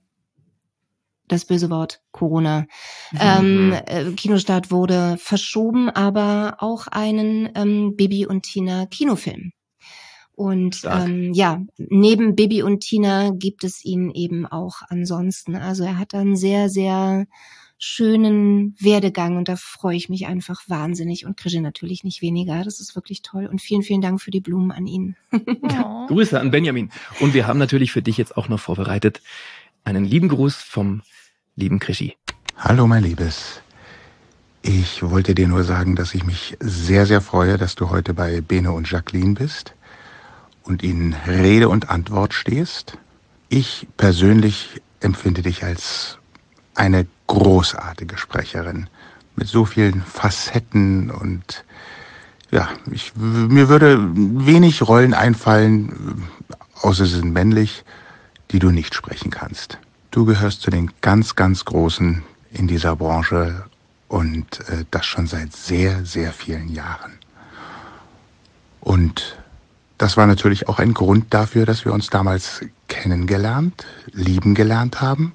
das böse Wort, Corona. Mhm. Ähm, äh, Kinostart wurde verschoben, aber auch einen ähm, Bibi und Tina Kinofilm. Und ähm, ja, neben Bibi und Tina gibt es ihn eben auch ansonsten. Also er hat einen sehr, sehr schönen Werdegang und da freue ich mich einfach wahnsinnig und Krischi natürlich nicht weniger. Das ist wirklich toll und vielen, vielen Dank für die Blumen an ihn. Ja. Grüße an Benjamin. Und wir haben natürlich für dich jetzt auch noch vorbereitet einen lieben Gruß vom lieben Krischi. Hallo mein Liebes. Ich wollte dir nur sagen, dass ich mich sehr, sehr freue, dass du heute bei Bene und Jacqueline bist und ihnen Rede und Antwort stehst. Ich persönlich empfinde dich als eine großartige Sprecherin mit so vielen Facetten und ja, ich, mir würde wenig Rollen einfallen, außer sie sind männlich, die du nicht sprechen kannst. Du gehörst zu den ganz, ganz Großen in dieser Branche und äh, das schon seit sehr, sehr vielen Jahren. Und das war natürlich auch ein Grund dafür, dass wir uns damals kennengelernt, lieben gelernt haben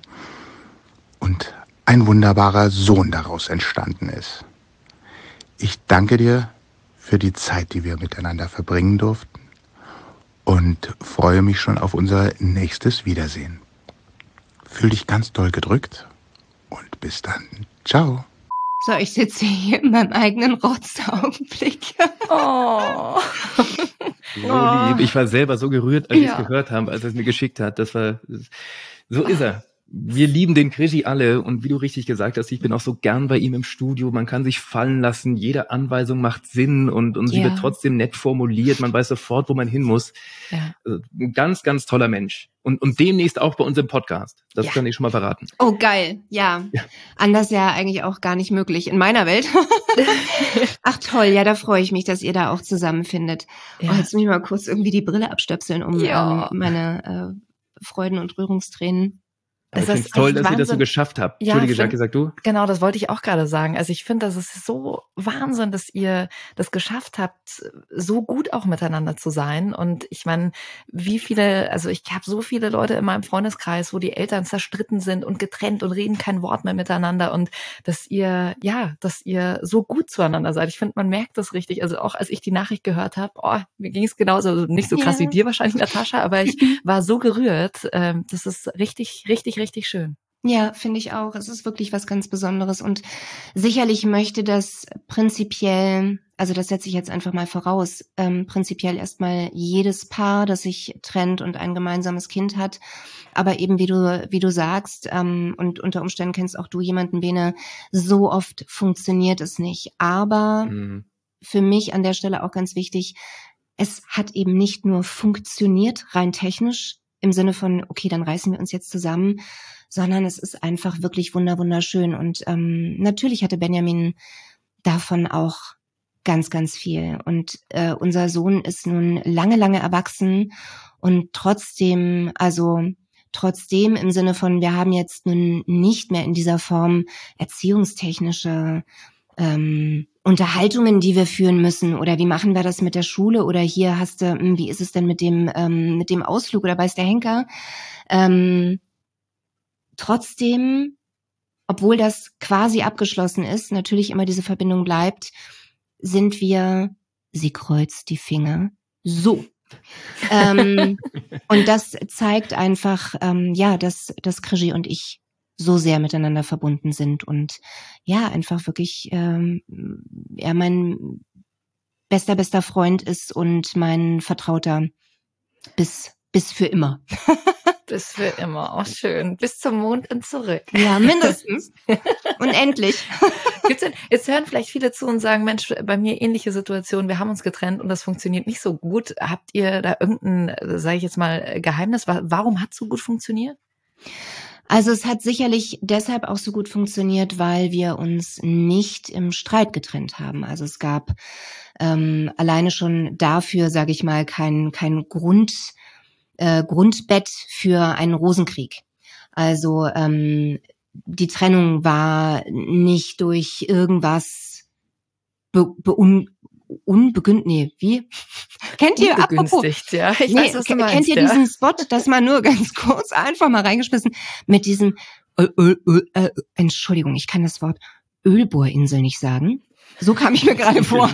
und ein wunderbarer Sohn daraus entstanden ist. Ich danke dir für die Zeit, die wir miteinander verbringen durften und freue mich schon auf unser nächstes Wiedersehen. Fühl dich ganz doll gedrückt und bis dann. Ciao. So, ich sitze hier in meinem eigenen Rotzaugenblick. Oh. So lieb. Ich war selber so gerührt, als Ja. ich es gehört habe, als er es mir geschickt hat. Das war, so ist er. Wir lieben den Krischi alle und wie du richtig gesagt hast, ich bin auch so gern bei ihm im Studio. Man kann sich fallen lassen, jede Anweisung macht Sinn und, und sie Ja. wird trotzdem nett formuliert. Man weiß sofort, wo man hin muss. Ja. Also, ein ganz, ganz toller Mensch. Und, und demnächst auch bei uns im Podcast. Das Ja. kann ich schon mal verraten. Oh, geil. Ja. Ja. Anders ja eigentlich auch gar nicht möglich in meiner Welt. Ach toll, ja, da freue ich mich, dass ihr da auch zusammenfindet. Ja. Oh, jetzt muss ich mal kurz irgendwie die Brille abstöpseln, um Ja. ähm, meine äh, Freuden und Rührungstränen. Aber ich Das finde es ist toll, echt dass ihr das so Wahnsinn. geschafft habt. Ja, Entschuldige, find- Jackie, sag du? Genau, das wollte ich auch gerade sagen. Also ich finde, das ist so Wahnsinn, dass ihr das geschafft habt, so gut auch miteinander zu sein. Und ich meine, wie viele, also ich habe so viele Leute in meinem Freundeskreis, wo die Eltern zerstritten sind und getrennt und reden kein Wort mehr miteinander. Und dass ihr, ja, dass ihr so gut zueinander seid. Ich finde, man merkt das richtig. Also auch als ich die Nachricht gehört habe, oh, mir ging es genauso, also nicht so krass Ja. wie dir wahrscheinlich, Natascha, aber ich war so gerührt. Ähm, das ist richtig, richtig, richtig schön. Ja, finde ich auch. Es ist wirklich was ganz Besonderes und sicherlich möchte das prinzipiell, also das setze ich jetzt einfach mal voraus, ähm, prinzipiell erstmal jedes Paar, das sich trennt und ein gemeinsames Kind hat. Aber eben wie du, wie du sagst, ähm, und unter Umständen kennst auch du jemanden, Bene, so oft funktioniert es nicht. Aber Mhm. für mich an der Stelle auch ganz wichtig, es hat eben nicht nur funktioniert, rein technisch, im Sinne von, okay, dann reißen wir uns jetzt zusammen, sondern es ist einfach wirklich wunder wunderschön. Und ähm, natürlich hatte Benjamin davon auch ganz, ganz viel. Und äh, unser Sohn ist nun lange, lange erwachsen und trotzdem, also trotzdem im Sinne von, wir haben jetzt nun nicht mehr in dieser Form erziehungstechnische ähm, Unterhaltungen, die wir führen müssen, oder wie machen wir das mit der Schule, oder hier hast du, hm, wie ist es denn mit dem ähm, mit dem Ausflug, oder weiß der Henker? Ähm, trotzdem, obwohl das quasi abgeschlossen ist, natürlich immer diese Verbindung bleibt, sind wir, sie kreuzt die Finger, so. ähm, und das zeigt einfach, ähm, ja, dass, dass Krischi und ich so sehr miteinander verbunden sind und ja, einfach wirklich ähm, er mein bester, bester Freund ist und mein Vertrauter bis, bis für immer. Bis für immer. Auch schön. Bis zum Mond und zurück. Ja, mindestens. Unendlich. Gibt's denn, jetzt hören vielleicht viele zu und sagen, Mensch, bei mir ähnliche Situation, wir haben uns getrennt und das funktioniert nicht so gut. Habt ihr da irgendein, sage ich jetzt mal, Geheimnis? Warum hat es so gut funktioniert? Also es hat sicherlich deshalb auch so gut funktioniert, weil wir uns nicht im Streit getrennt haben. Also es gab ähm, alleine schon dafür, sage ich mal, kein, kein Grund, äh, Grundbett für einen Rosenkrieg. Also ähm, die Trennung war nicht durch irgendwas be, beun, unbegünstigt, nee, wie? Kennt ihr, apropos, Unbegünstigt, ja. Ich nee, weiß, was du meinst, kennt ihr ja. diesen Spot, das mal nur ganz kurz einfach mal reingeschmissen, mit diesem, Öl, Öl, Öl, äh, Entschuldigung, ich kann das Wort Ölbohrinsel nicht sagen. So kam ich mir gerade vor.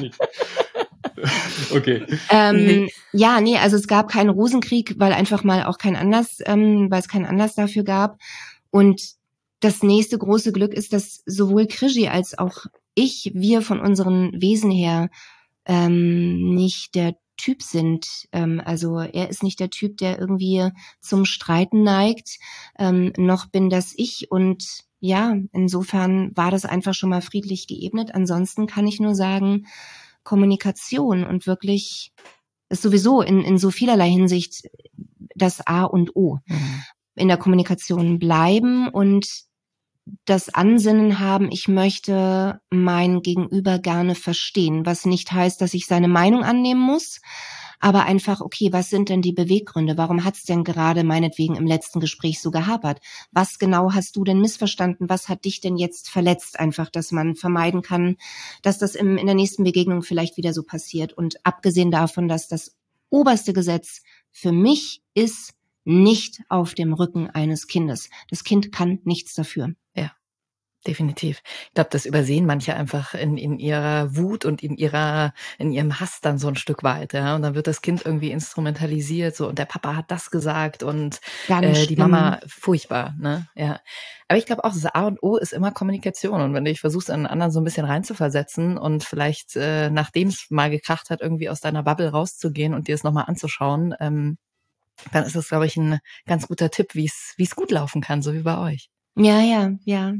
Okay. Ähm, Nee. Ja, nee, also es gab keinen Rosenkrieg, weil einfach mal auch kein Anlass, ähm, weil es keinen Anlass dafür gab. Und das nächste große Glück ist, dass sowohl Krischi als auch ich, wir von unseren Wesen her ähm, nicht der Typ sind. Ähm, also er ist nicht der Typ, der irgendwie zum Streiten neigt, ähm, noch bin das ich. Und ja, insofern war das einfach schon mal friedlich geebnet. Ansonsten kann ich nur sagen, Kommunikation und wirklich ist sowieso in, in so vielerlei Hinsicht das A und O. Mhm. in der Kommunikation bleiben und das Ansinnen haben, ich möchte mein Gegenüber gerne verstehen, was nicht heißt, dass ich seine Meinung annehmen muss, aber einfach, okay, was sind denn die Beweggründe? Warum hat's denn gerade meinetwegen im letzten Gespräch so gehapert? Was genau hast du denn missverstanden? Was hat dich denn jetzt verletzt? Einfach, dass man vermeiden kann, dass das im, in der nächsten Begegnung vielleicht wieder so passiert. Und abgesehen davon, dass das oberste Gesetz für mich ist, nicht auf dem Rücken eines Kindes. Das Kind kann nichts dafür. Ja, definitiv. Ich glaube, das übersehen manche einfach in, in ihrer Wut und in ihrer, in ihrem Hass dann so ein Stück weit, ja. Und dann wird das Kind irgendwie instrumentalisiert, so, und der Papa hat das gesagt und äh, die Mama, furchtbar, ne, ja. Aber ich glaube auch, das A und O ist immer Kommunikation. Und wenn du dich versuchst, einen anderen so ein bisschen reinzuversetzen und vielleicht, äh, nachdem es mal gekracht hat, irgendwie aus deiner Bubble rauszugehen und dir es nochmal anzuschauen, ähm, dann ist das, glaube ich, ein ganz guter Tipp, wie es wie es gut laufen kann, so wie bei euch. Ja, ja, ja.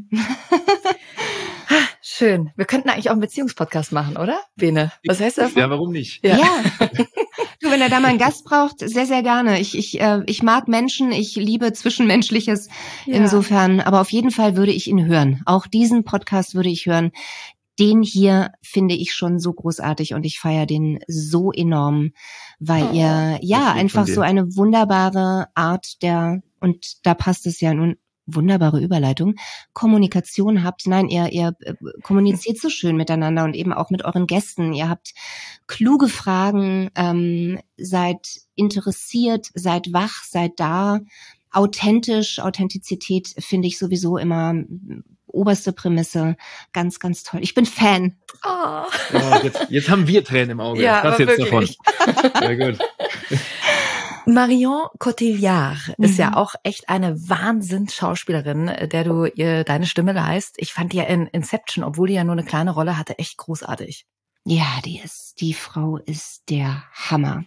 Schön. Wir könnten eigentlich auch einen Beziehungspodcast machen, oder, Bene? Was heißt das? Ja, warum nicht? Ja. ja. Du, wenn er da mal einen Gast braucht, sehr, sehr gerne. Ich, ich, äh, ich mag Menschen, ich liebe Zwischenmenschliches ja. insofern. Aber auf jeden Fall würde ich ihn hören. Auch diesen Podcast würde ich hören. Den hier finde ich schon so großartig und ich feiere den so enorm, weil oh, ihr ja einfach so eine wunderbare Art der, und da passt es ja nun, wunderbare Überleitung, Kommunikation habt. Nein, ihr, ihr kommuniziert so schön miteinander und eben auch mit euren Gästen. Ihr habt kluge Fragen, ähm, seid interessiert, seid wach, seid da. Authentisch, Authentizität finde ich sowieso immer oberste Prämisse. Ganz, ganz toll. Ich bin Fan. Oh. Ja, jetzt, jetzt haben wir Tränen im Auge. Ja, das jetzt wirklich. davon. Sehr gut. Marion Cotillard Mhm. ist ja auch echt eine Wahnsinns-Schauspielerin, der du ihr deine Stimme leihst. Ich fand die ja in Inception, obwohl die ja nur eine kleine Rolle hatte, echt großartig. Ja, die ist, die Frau ist der Hammer.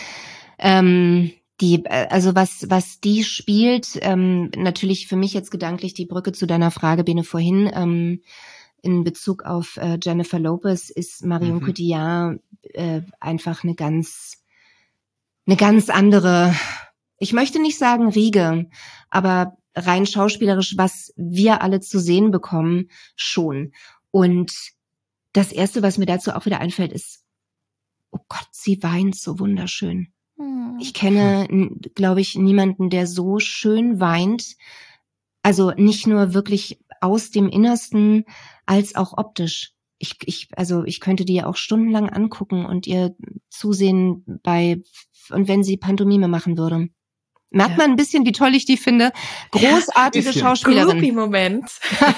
Ähm, die, also was, was die spielt, ähm, natürlich für mich jetzt gedanklich die Brücke zu deiner Frage, Bene, vorhin, ähm, in Bezug auf äh, Jennifer Lopez ist Marion mhm. Cotillard äh, einfach eine ganz, eine ganz andere, ich möchte nicht sagen Riege, aber rein schauspielerisch, was wir alle zu sehen bekommen, schon. Und das Erste, was mir dazu auch wieder einfällt, ist, oh Gott, sie weint so wunderschön. Hm. Ich kenne, glaube ich, niemanden, der so schön weint. Also nicht nur wirklich aus dem Innersten, als auch optisch. Ich, ich, also ich könnte die ja auch stundenlang angucken und ihr zusehen bei, und wenn sie Pantomime machen würde. Merkt ja. man ein bisschen, wie toll ich die finde. Großartige ja, Schauspielerin. Groupie-Moment.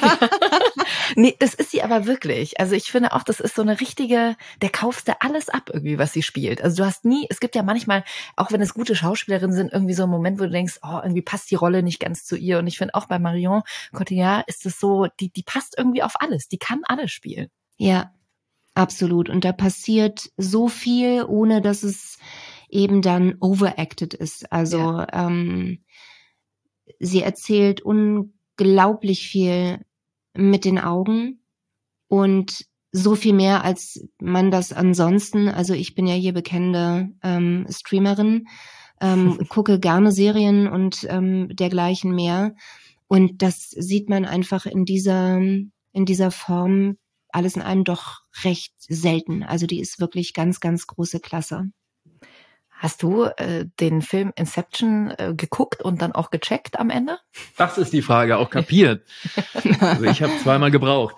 Nee, das ist sie aber wirklich. Also ich finde auch, das ist so eine richtige, der kaufst du alles ab irgendwie, was sie spielt. Also du hast nie, es gibt ja manchmal, auch wenn es gute Schauspielerinnen sind, irgendwie so ein Moment, wo du denkst, oh, irgendwie passt die Rolle nicht ganz zu ihr. Und ich finde auch bei Marion Cotillard ist es so, die, die passt irgendwie auf alles. Die kann alles spielen. Ja, absolut. Und da passiert so viel, ohne dass es eben dann overacted ist. Also ja. ähm, sie erzählt unglaublich viel mit den Augen und so viel mehr, als man das ansonsten, also ich bin ja hier bekennende ähm, Streamerin, ähm, gucke gerne Serien und ähm, dergleichen mehr und das sieht man einfach in dieser, in dieser Form alles in allem doch recht selten. Also die ist wirklich ganz, ganz große Klasse. Hast du äh, den Film Inception äh, geguckt und dann auch gecheckt am Ende? Das ist die Frage, auch kapiert. Also ich habe zweimal gebraucht.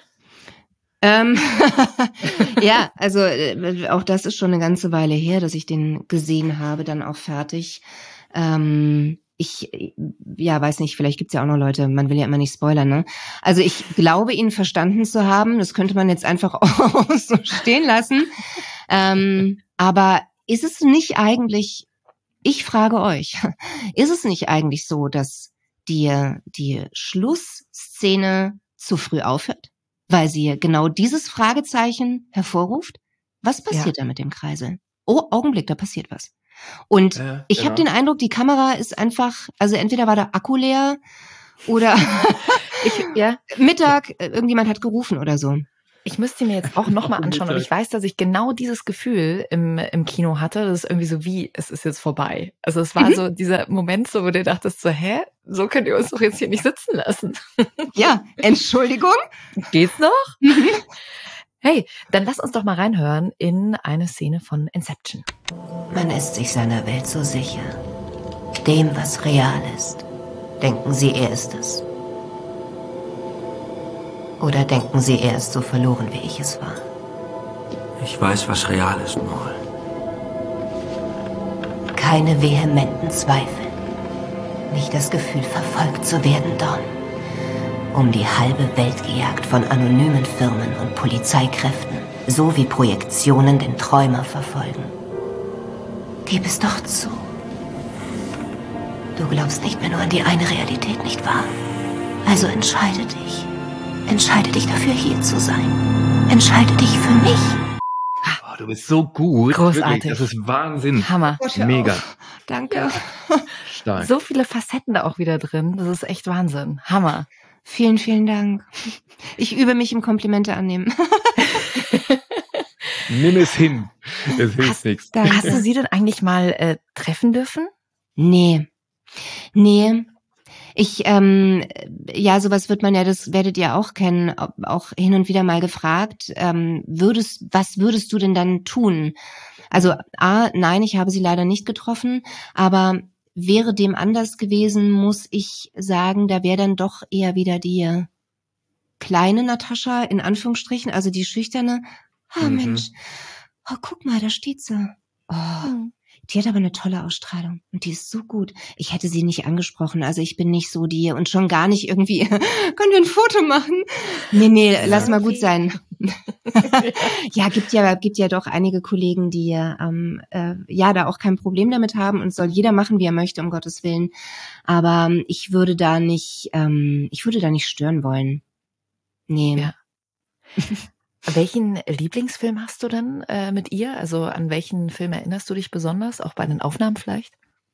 Ähm, ja, also äh, auch das ist schon eine ganze Weile her, dass ich den gesehen habe, dann auch fertig. Ähm, ich, ja, weiß nicht, vielleicht gibt's ja auch noch Leute, man will ja immer nicht spoilern, ne? Also ich glaube, ihn verstanden zu haben, das könnte man jetzt einfach auch so stehen lassen. Ähm, aber ist es nicht eigentlich, ich frage euch, ist es nicht eigentlich so, dass die, die Schlussszene zu früh aufhört? Weil sie genau dieses Fragezeichen hervorruft? Was passiert ja. da mit dem Kreisel? Oh, Augenblick, da passiert was. Und ja, ich genau. habe den Eindruck, die Kamera ist einfach, also entweder war der Akku leer oder ich, ja. Mittag, irgendjemand hat gerufen oder so. ich müsste mir jetzt auch nochmal anschauen, aber ich weiß, dass ich genau dieses Gefühl im, im Kino hatte. Das ist irgendwie so wie, es ist jetzt vorbei. Also es war mhm. so dieser Moment, so, wo du dachtest so, hä, so könnt ihr uns doch jetzt hier nicht sitzen lassen. Ja, Entschuldigung. Geht's noch? Mhm. Hey, dann lass uns doch mal reinhören in eine Szene von Inception. Man ist sich seiner Welt so sicher. Dem, was real ist. Denken Sie, er ist es? Oder denken Sie, er ist so verloren, wie ich es war? Ich weiß, was real ist, Maul. Keine vehementen Zweifel. Nicht das Gefühl, verfolgt zu werden, Don. Um die halbe Welt gejagt von anonymen Firmen und Polizeikräften, so wie Projektionen den Träumer verfolgen. Gib es doch zu. Du glaubst nicht mehr nur an die eine Realität, nicht wahr? Also entscheide dich. Entscheide dich dafür, hier zu sein. Entscheide dich für mich. Oh, du bist so gut. Großartig. Wirklich, das ist Wahnsinn. Hammer. Mega. Danke. Stark. So viele Facetten da auch wieder drin. Das ist echt Wahnsinn. Hammer. Vielen, vielen Dank. Ich übe mich im Komplimente annehmen. Nimm es hin. Es hilft nichts. Danke. Hast du sie denn eigentlich mal äh, treffen dürfen? Nee. Nee. Ich, ähm, ja, sowas wird man ja, das werdet ihr auch kennen, auch hin und wieder mal gefragt, ähm, würdest, was würdest du denn dann tun? Also, A, nein, ich habe sie leider nicht getroffen, aber wäre dem anders gewesen, muss ich sagen, da wäre dann doch eher wieder die kleine Natascha, in Anführungsstrichen, also die schüchterne, ah, oh, mhm. Mensch, oh, guck mal, da steht sie. Oh. Mhm. Die hat aber eine tolle Ausstrahlung und die ist so gut. Ich hätte sie nicht angesprochen, also ich bin nicht so die und schon gar nicht irgendwie, können wir ein Foto machen? Nee, nee, ja, lass mal gut sein. Ja, gibt ja gibt ja doch einige Kollegen, die ähm, äh, ja da auch kein Problem damit haben und soll jeder machen, wie er möchte, um Gottes Willen. Aber ähm, ich würde da nicht, ähm, ich würde da nicht stören wollen. Nee. Ja. Welchen Lieblingsfilm hast du denn äh, mit ihr? Also an welchen Film erinnerst du dich besonders? Auch bei den Aufnahmen vielleicht?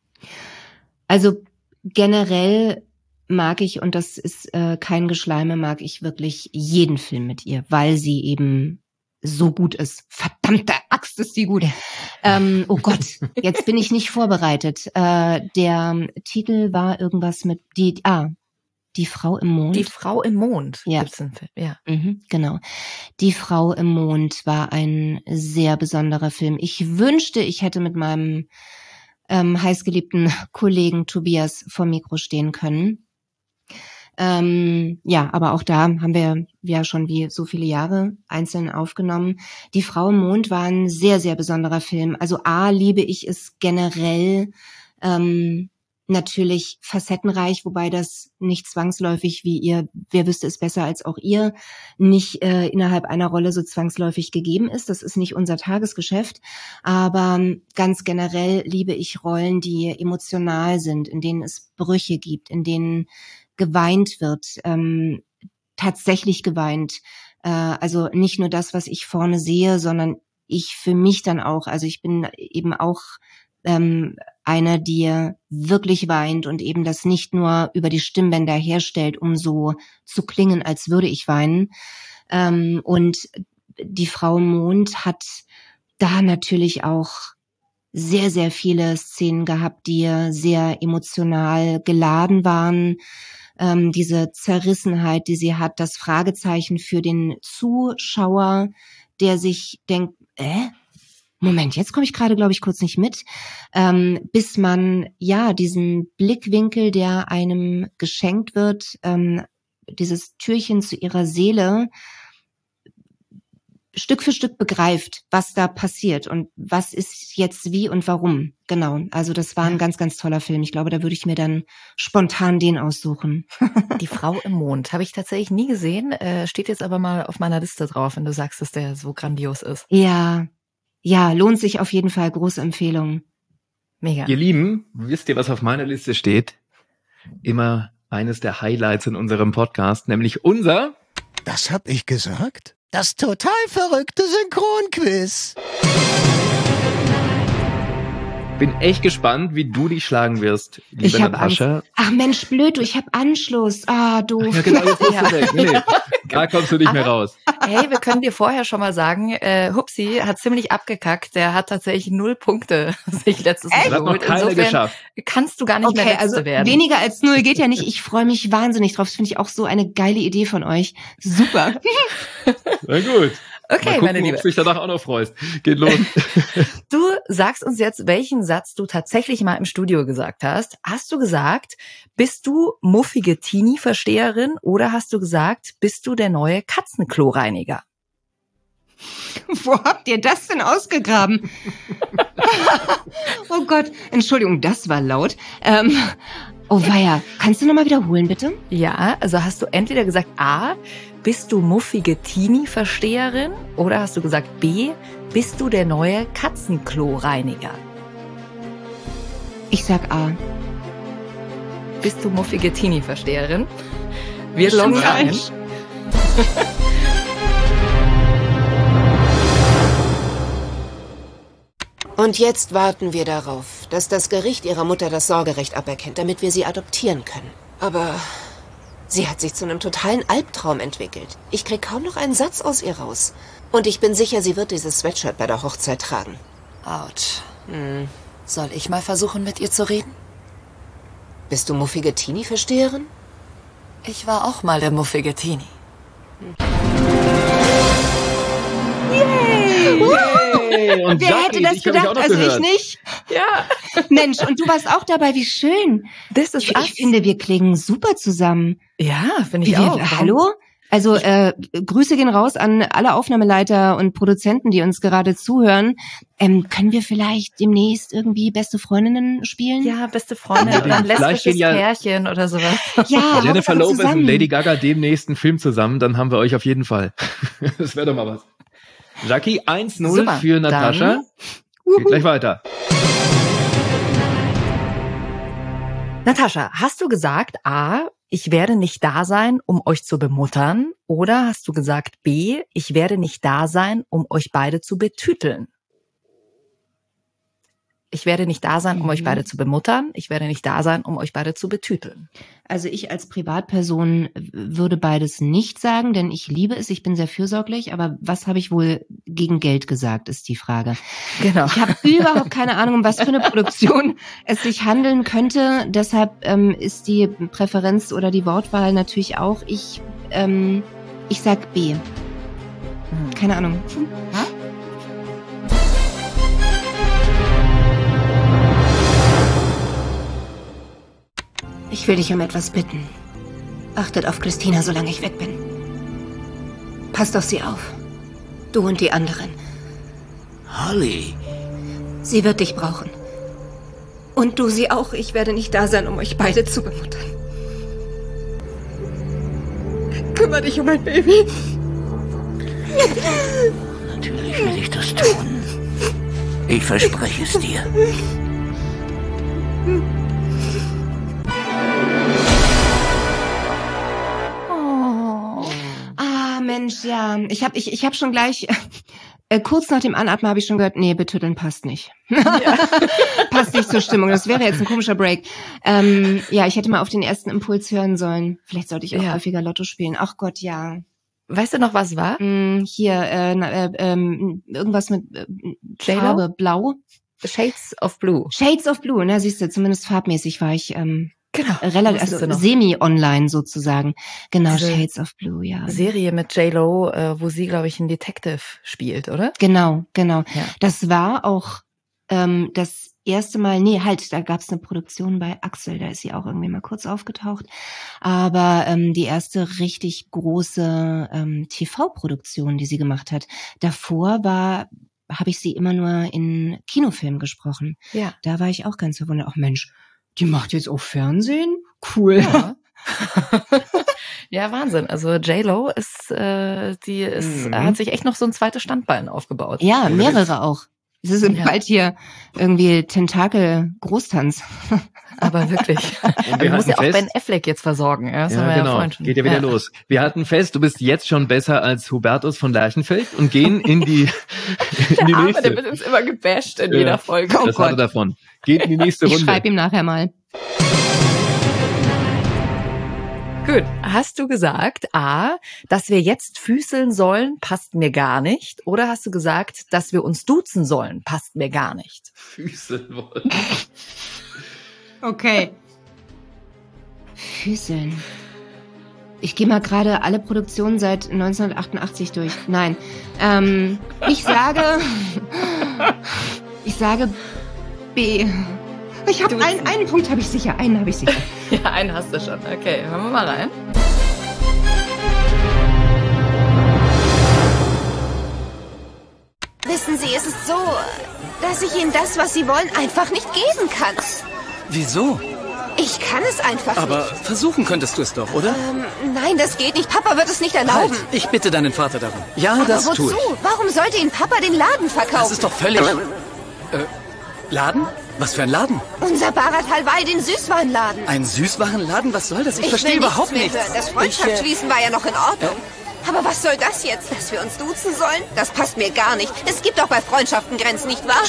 Also generell mag ich, und das ist äh, kein Geschleime, mag ich wirklich jeden Film mit ihr, weil sie eben so gut ist. Verdammte Axt, ist die gut. Ja. Ähm, oh Gott, jetzt bin ich nicht vorbereitet. Äh, der Titel war irgendwas mit die ah Die Frau im Mond. Die Frau im Mond. Ja. Gibt's einen Film. Ja. Mhm, genau. Die Frau im Mond war ein sehr besonderer Film. Ich wünschte, ich hätte mit meinem ähm, heißgeliebten Kollegen Tobias vor Mikro stehen können. Ähm, ja, aber auch da haben wir ja schon wie so viele Jahre einzeln aufgenommen. Die Frau im Mond war ein sehr, sehr besonderer Film. Also A, liebe ich es generell, ähm, natürlich facettenreich, wobei das nicht zwangsläufig, wie ihr, wer wüsste es besser als auch ihr, nicht äh, innerhalb einer Rolle so zwangsläufig gegeben ist. Das ist nicht unser Tagesgeschäft. Aber ganz generell liebe ich Rollen, die emotional sind, in denen es Brüche gibt, in denen geweint wird, ähm, tatsächlich geweint. Äh, also nicht nur das, was ich vorne sehe, sondern ich für mich dann auch. Also ich bin eben auch ähm, einer, die wirklich weint und eben das nicht nur über die Stimmbänder herstellt, um so zu klingen, als würde ich weinen. Ähm, und die Frau im Mond hat da natürlich auch sehr, sehr viele Szenen gehabt, die sehr emotional geladen waren. Ähm, diese Zerrissenheit, die sie hat, das Fragezeichen für den Zuschauer, der sich denkt, äh, Moment, jetzt komme ich gerade, glaube ich, kurz nicht mit, ähm, bis man ja diesen Blickwinkel, der einem geschenkt wird, ähm, dieses Türchen zu ihrer Seele, Stück für Stück begreift, was da passiert und was ist jetzt wie und warum. Genau, also das war ein ganz, ganz toller Film. Ich glaube, da würde ich mir dann spontan den aussuchen. Die Frau im Mond habe ich tatsächlich nie gesehen, äh, steht jetzt aber mal auf meiner Liste drauf, wenn du sagst, dass der so grandios ist. Ja, ja, lohnt sich auf jeden Fall, große Empfehlung. Mega. Ihr Lieben, wisst ihr, was auf meiner Liste steht? Immer eines der Highlights in unserem Podcast, nämlich unser... Das hab ich gesagt? Das total verrückte Synchronquiz. bin echt gespannt, wie du dich schlagen wirst, liebe Ich hab Natascha. Angst. Ach Mensch, blöd, du, ich habe Anschluss. Ah, doof. Ja, genau, jetzt bist du weg. Nee, nee. Da kommst du nicht Aber, mehr raus. Hey, wir können dir vorher schon mal sagen, äh, Hupsi hat ziemlich abgekackt. Der hat tatsächlich null Punkte sich letztes Mal Das hat noch geholt. keiner Insofern geschafft. kannst du gar nicht mehr Okay, Letzte also werden. weniger als null geht ja nicht. Ich freue mich wahnsinnig drauf. Das finde ich auch so eine geile Idee von euch. Super. Na gut. Okay, Mal gucken, meine Liebe. ob du dich danach auch noch freust. Geht los. Du sagst uns jetzt, welchen Satz du tatsächlich mal im Studio gesagt hast. Hast du gesagt, bist du muffige Teenie-Versteherin oder hast du gesagt, bist du der neue Katzenklo-Reiniger? Wo habt ihr das denn ausgegraben? Oh Gott, Entschuldigung, das war laut. Ähm, oh weia, kannst du nochmal wiederholen, bitte? Ja, also hast du entweder gesagt A, bist du muffige Teenie-Versteherin oder hast du gesagt B, bist du der neue Katzenklo-Reiniger? Ich sag A. Bist du muffige Teenie-Versteherin? Wir Schon loggen ein. falsch. Und jetzt warten wir darauf, dass das Gericht ihrer Mutter das Sorgerecht aberkennt, damit wir sie adoptieren können. Aber sie hat sich zu einem totalen Albtraum entwickelt. Ich krieg kaum noch einen Satz aus ihr raus. Und ich bin sicher, sie wird dieses Sweatshirt bei der Hochzeit tragen. Autsch. Hm. Soll ich mal versuchen, mit ihr zu reden? Bist du muffige Teenie-Versteherin? Ich war auch mal der muffige Teenie. Yay! Yay! Und Wer Jackie, hätte das dich hab ich gedacht? auch noch Also gehört. ich nicht. Ja. Mensch, und du warst auch dabei, wie schön. Das ist Ich, ich finde, wir klingen super zusammen. Ja, finde ich Wir- auch. Hallo? Also äh, Grüße gehen raus an alle Aufnahmeleiter und Produzenten, die uns gerade zuhören. Ähm, können wir vielleicht demnächst irgendwie beste Freundinnen spielen? Ja, beste Freundin Ja, oder ein vielleicht lesbisches gehen ja- Pärchen oder sowas. Ja, Jennifer Hauptsache Lopez und zusammen. Lady Gaga demnächst einen Film zusammen, dann haben wir euch auf jeden Fall. Das wäre doch mal was. Jackie, eins null Super, für Natascha. Geht gleich weiter. Natascha, hast du gesagt A, ich werde nicht da sein, um euch zu bemuttern? Oder hast du gesagt B, ich werde nicht da sein, um euch beide zu betüteln? Ich werde nicht da sein, um Mhm. euch beide zu bemuttern. Ich werde nicht da sein, um euch beide zu betüteln. Also ich als Privatperson würde beides nicht sagen, denn ich liebe es, ich bin sehr fürsorglich, aber was habe ich wohl gegen Geld gesagt, ist die Frage. Genau. Ich habe überhaupt keine Ahnung, um was für eine Produktion es sich handeln könnte, deshalb ähm, ist die Präferenz oder die Wortwahl natürlich auch, ich, ähm, ich sag B. Hm. Keine Ahnung. Ha? Ich will dich um etwas bitten. Achtet auf Christina, solange ich weg bin. Passt auf sie auf. Du und die anderen. Holly, Sie wird dich brauchen. Und du sie auch. Ich werde nicht da sein, um euch beide zu bemuttern. Kümmer dich um mein Baby. natürlich will ich das tun. Ich verspreche es dir. Oh. Ah, Mensch, ja. Ich habe ich, ich hab schon gleich, äh, kurz nach dem Anatmen habe ich schon gehört, nee, betütteln passt nicht. Passt nicht zur Stimmung. Das wäre jetzt ein komischer Break. Ähm, ja, ich hätte mal auf den ersten Impuls hören sollen. Vielleicht sollte ich auch Ja. häufiger Lotto spielen. Ach Gott, ja. Weißt du noch, was war? Hm, hier, äh, na, äh, ähm, irgendwas mit äh, J-Lo? Farbe, blau. Shades of Blue. Shades of Blue, ne, siehst du, zumindest farbmäßig war ich ähm, Genau. relativ, wusstest du also noch. semi-online sozusagen. Genau, Diese Shades of Blue, ja. Serie mit J-Lo, äh, wo sie, glaube ich, einen Detective spielt, oder? Genau, genau. Ja. Das war auch ähm, das erste Mal, nee, halt, da gab's eine Produktion bei Axel, da ist sie auch irgendwie mal kurz aufgetaucht. Aber ähm, die erste richtig große ähm, T V-Produktion, die sie gemacht hat, davor war, habe ich sie immer nur in Kinofilmen gesprochen. Ja. Da war ich auch ganz verwundert. Ach Mensch, die macht jetzt auch Fernsehen? Cool. Ja. Ja, Wahnsinn. Also J-Lo ist, äh, die ist, Mhm. hat sich echt noch so ein zweites Standbein aufgebaut. Ja, mehrere auch. Es ist ja. bald hier irgendwie Tentakel-Großtanz. Aber wirklich. Und wir muss ja auch fest, Ben Affleck jetzt versorgen. Ja, das ja, haben wir genau. ja vorhin schon. Geht ja wieder ja. los. Wir hatten fest, du bist jetzt schon besser als Hubertus von Lerchenfeld und gehen in die, in die der nächste. Arme, der wird uns immer gebasht in ja, jeder Folge. Oh das Gott. Hat er davon. Geht in die nächste Runde. Ich schreibe ihm nachher mal. Gut, hast du gesagt, A, dass wir jetzt füßeln sollen, passt mir gar nicht? Oder hast du gesagt, dass wir uns duzen sollen, passt mir gar nicht? Füßeln wollen. Okay. Füßeln. Ich gehe mal gerade alle Produktionen seit neunzehnhundertachtundachtzig durch. Nein. Ähm, ich sage... ich sage B. Ich habe einen, einen Punkt habe ich sicher, einen habe ich sicher. Ja, einen hast du schon. Okay, hören wir mal rein. Wissen Sie, es ist so, dass ich Ihnen das, was Sie wollen, einfach nicht geben kann. Wieso? Ich kann es einfach Aber nicht. Aber versuchen könntest du es doch, oder? Ähm, nein, das geht nicht. Papa wird es nicht erlauben. Halt, ich bitte deinen Vater darum. Ja, Aber das wozu? tue ich. Warum sollte Ihnen Papa den Laden verkaufen? Das ist doch völlig... Äh, Laden? Was für ein Laden? Unser Bharat Halwai, den Süßwarenladen. Ein Süßwarenladen? Was soll das? Ich, ich verstehe überhaupt nichts. Mehr hören. Das Freundschaftsschließen äh, war ja noch in Ordnung. Äh, Aber was soll das jetzt? Dass wir uns duzen sollen? Das passt mir gar nicht. Es gibt doch bei Freundschaften Grenzen, nicht wahr?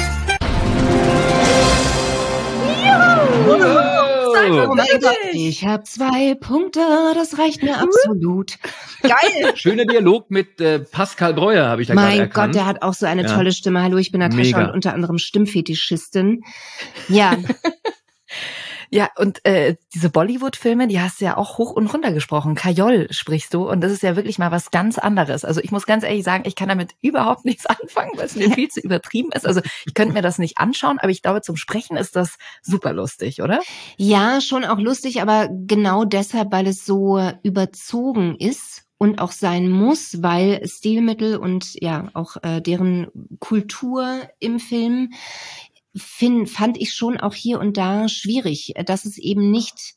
Oh mein Gott, ich habe zwei Punkte, das reicht mir absolut. Geil. Schöner Dialog mit äh, Pascal Breuer, habe ich da mein gerade erkannt. Mein Gott, der hat auch so eine ja. tolle Stimme. Hallo, ich bin Natascha Mega. und unter anderem Stimmfetischistin. Ja. Ja, und äh, diese Bollywood-Filme, die hast du ja auch hoch und runter gesprochen. Kajol sprichst du und das ist ja wirklich mal was ganz anderes. Also ich muss ganz ehrlich sagen, ich kann damit überhaupt nichts anfangen, weil es mir viel zu übertrieben ist. Also ich könnte mir das nicht anschauen, aber ich glaube, zum Sprechen ist das super lustig, oder? Ja, schon auch lustig, aber genau deshalb, weil es so überzogen ist und auch sein muss, weil Stilmittel und ja auch äh, deren Kultur im Film Find, fand ich schon auch hier und da schwierig, dass es eben nicht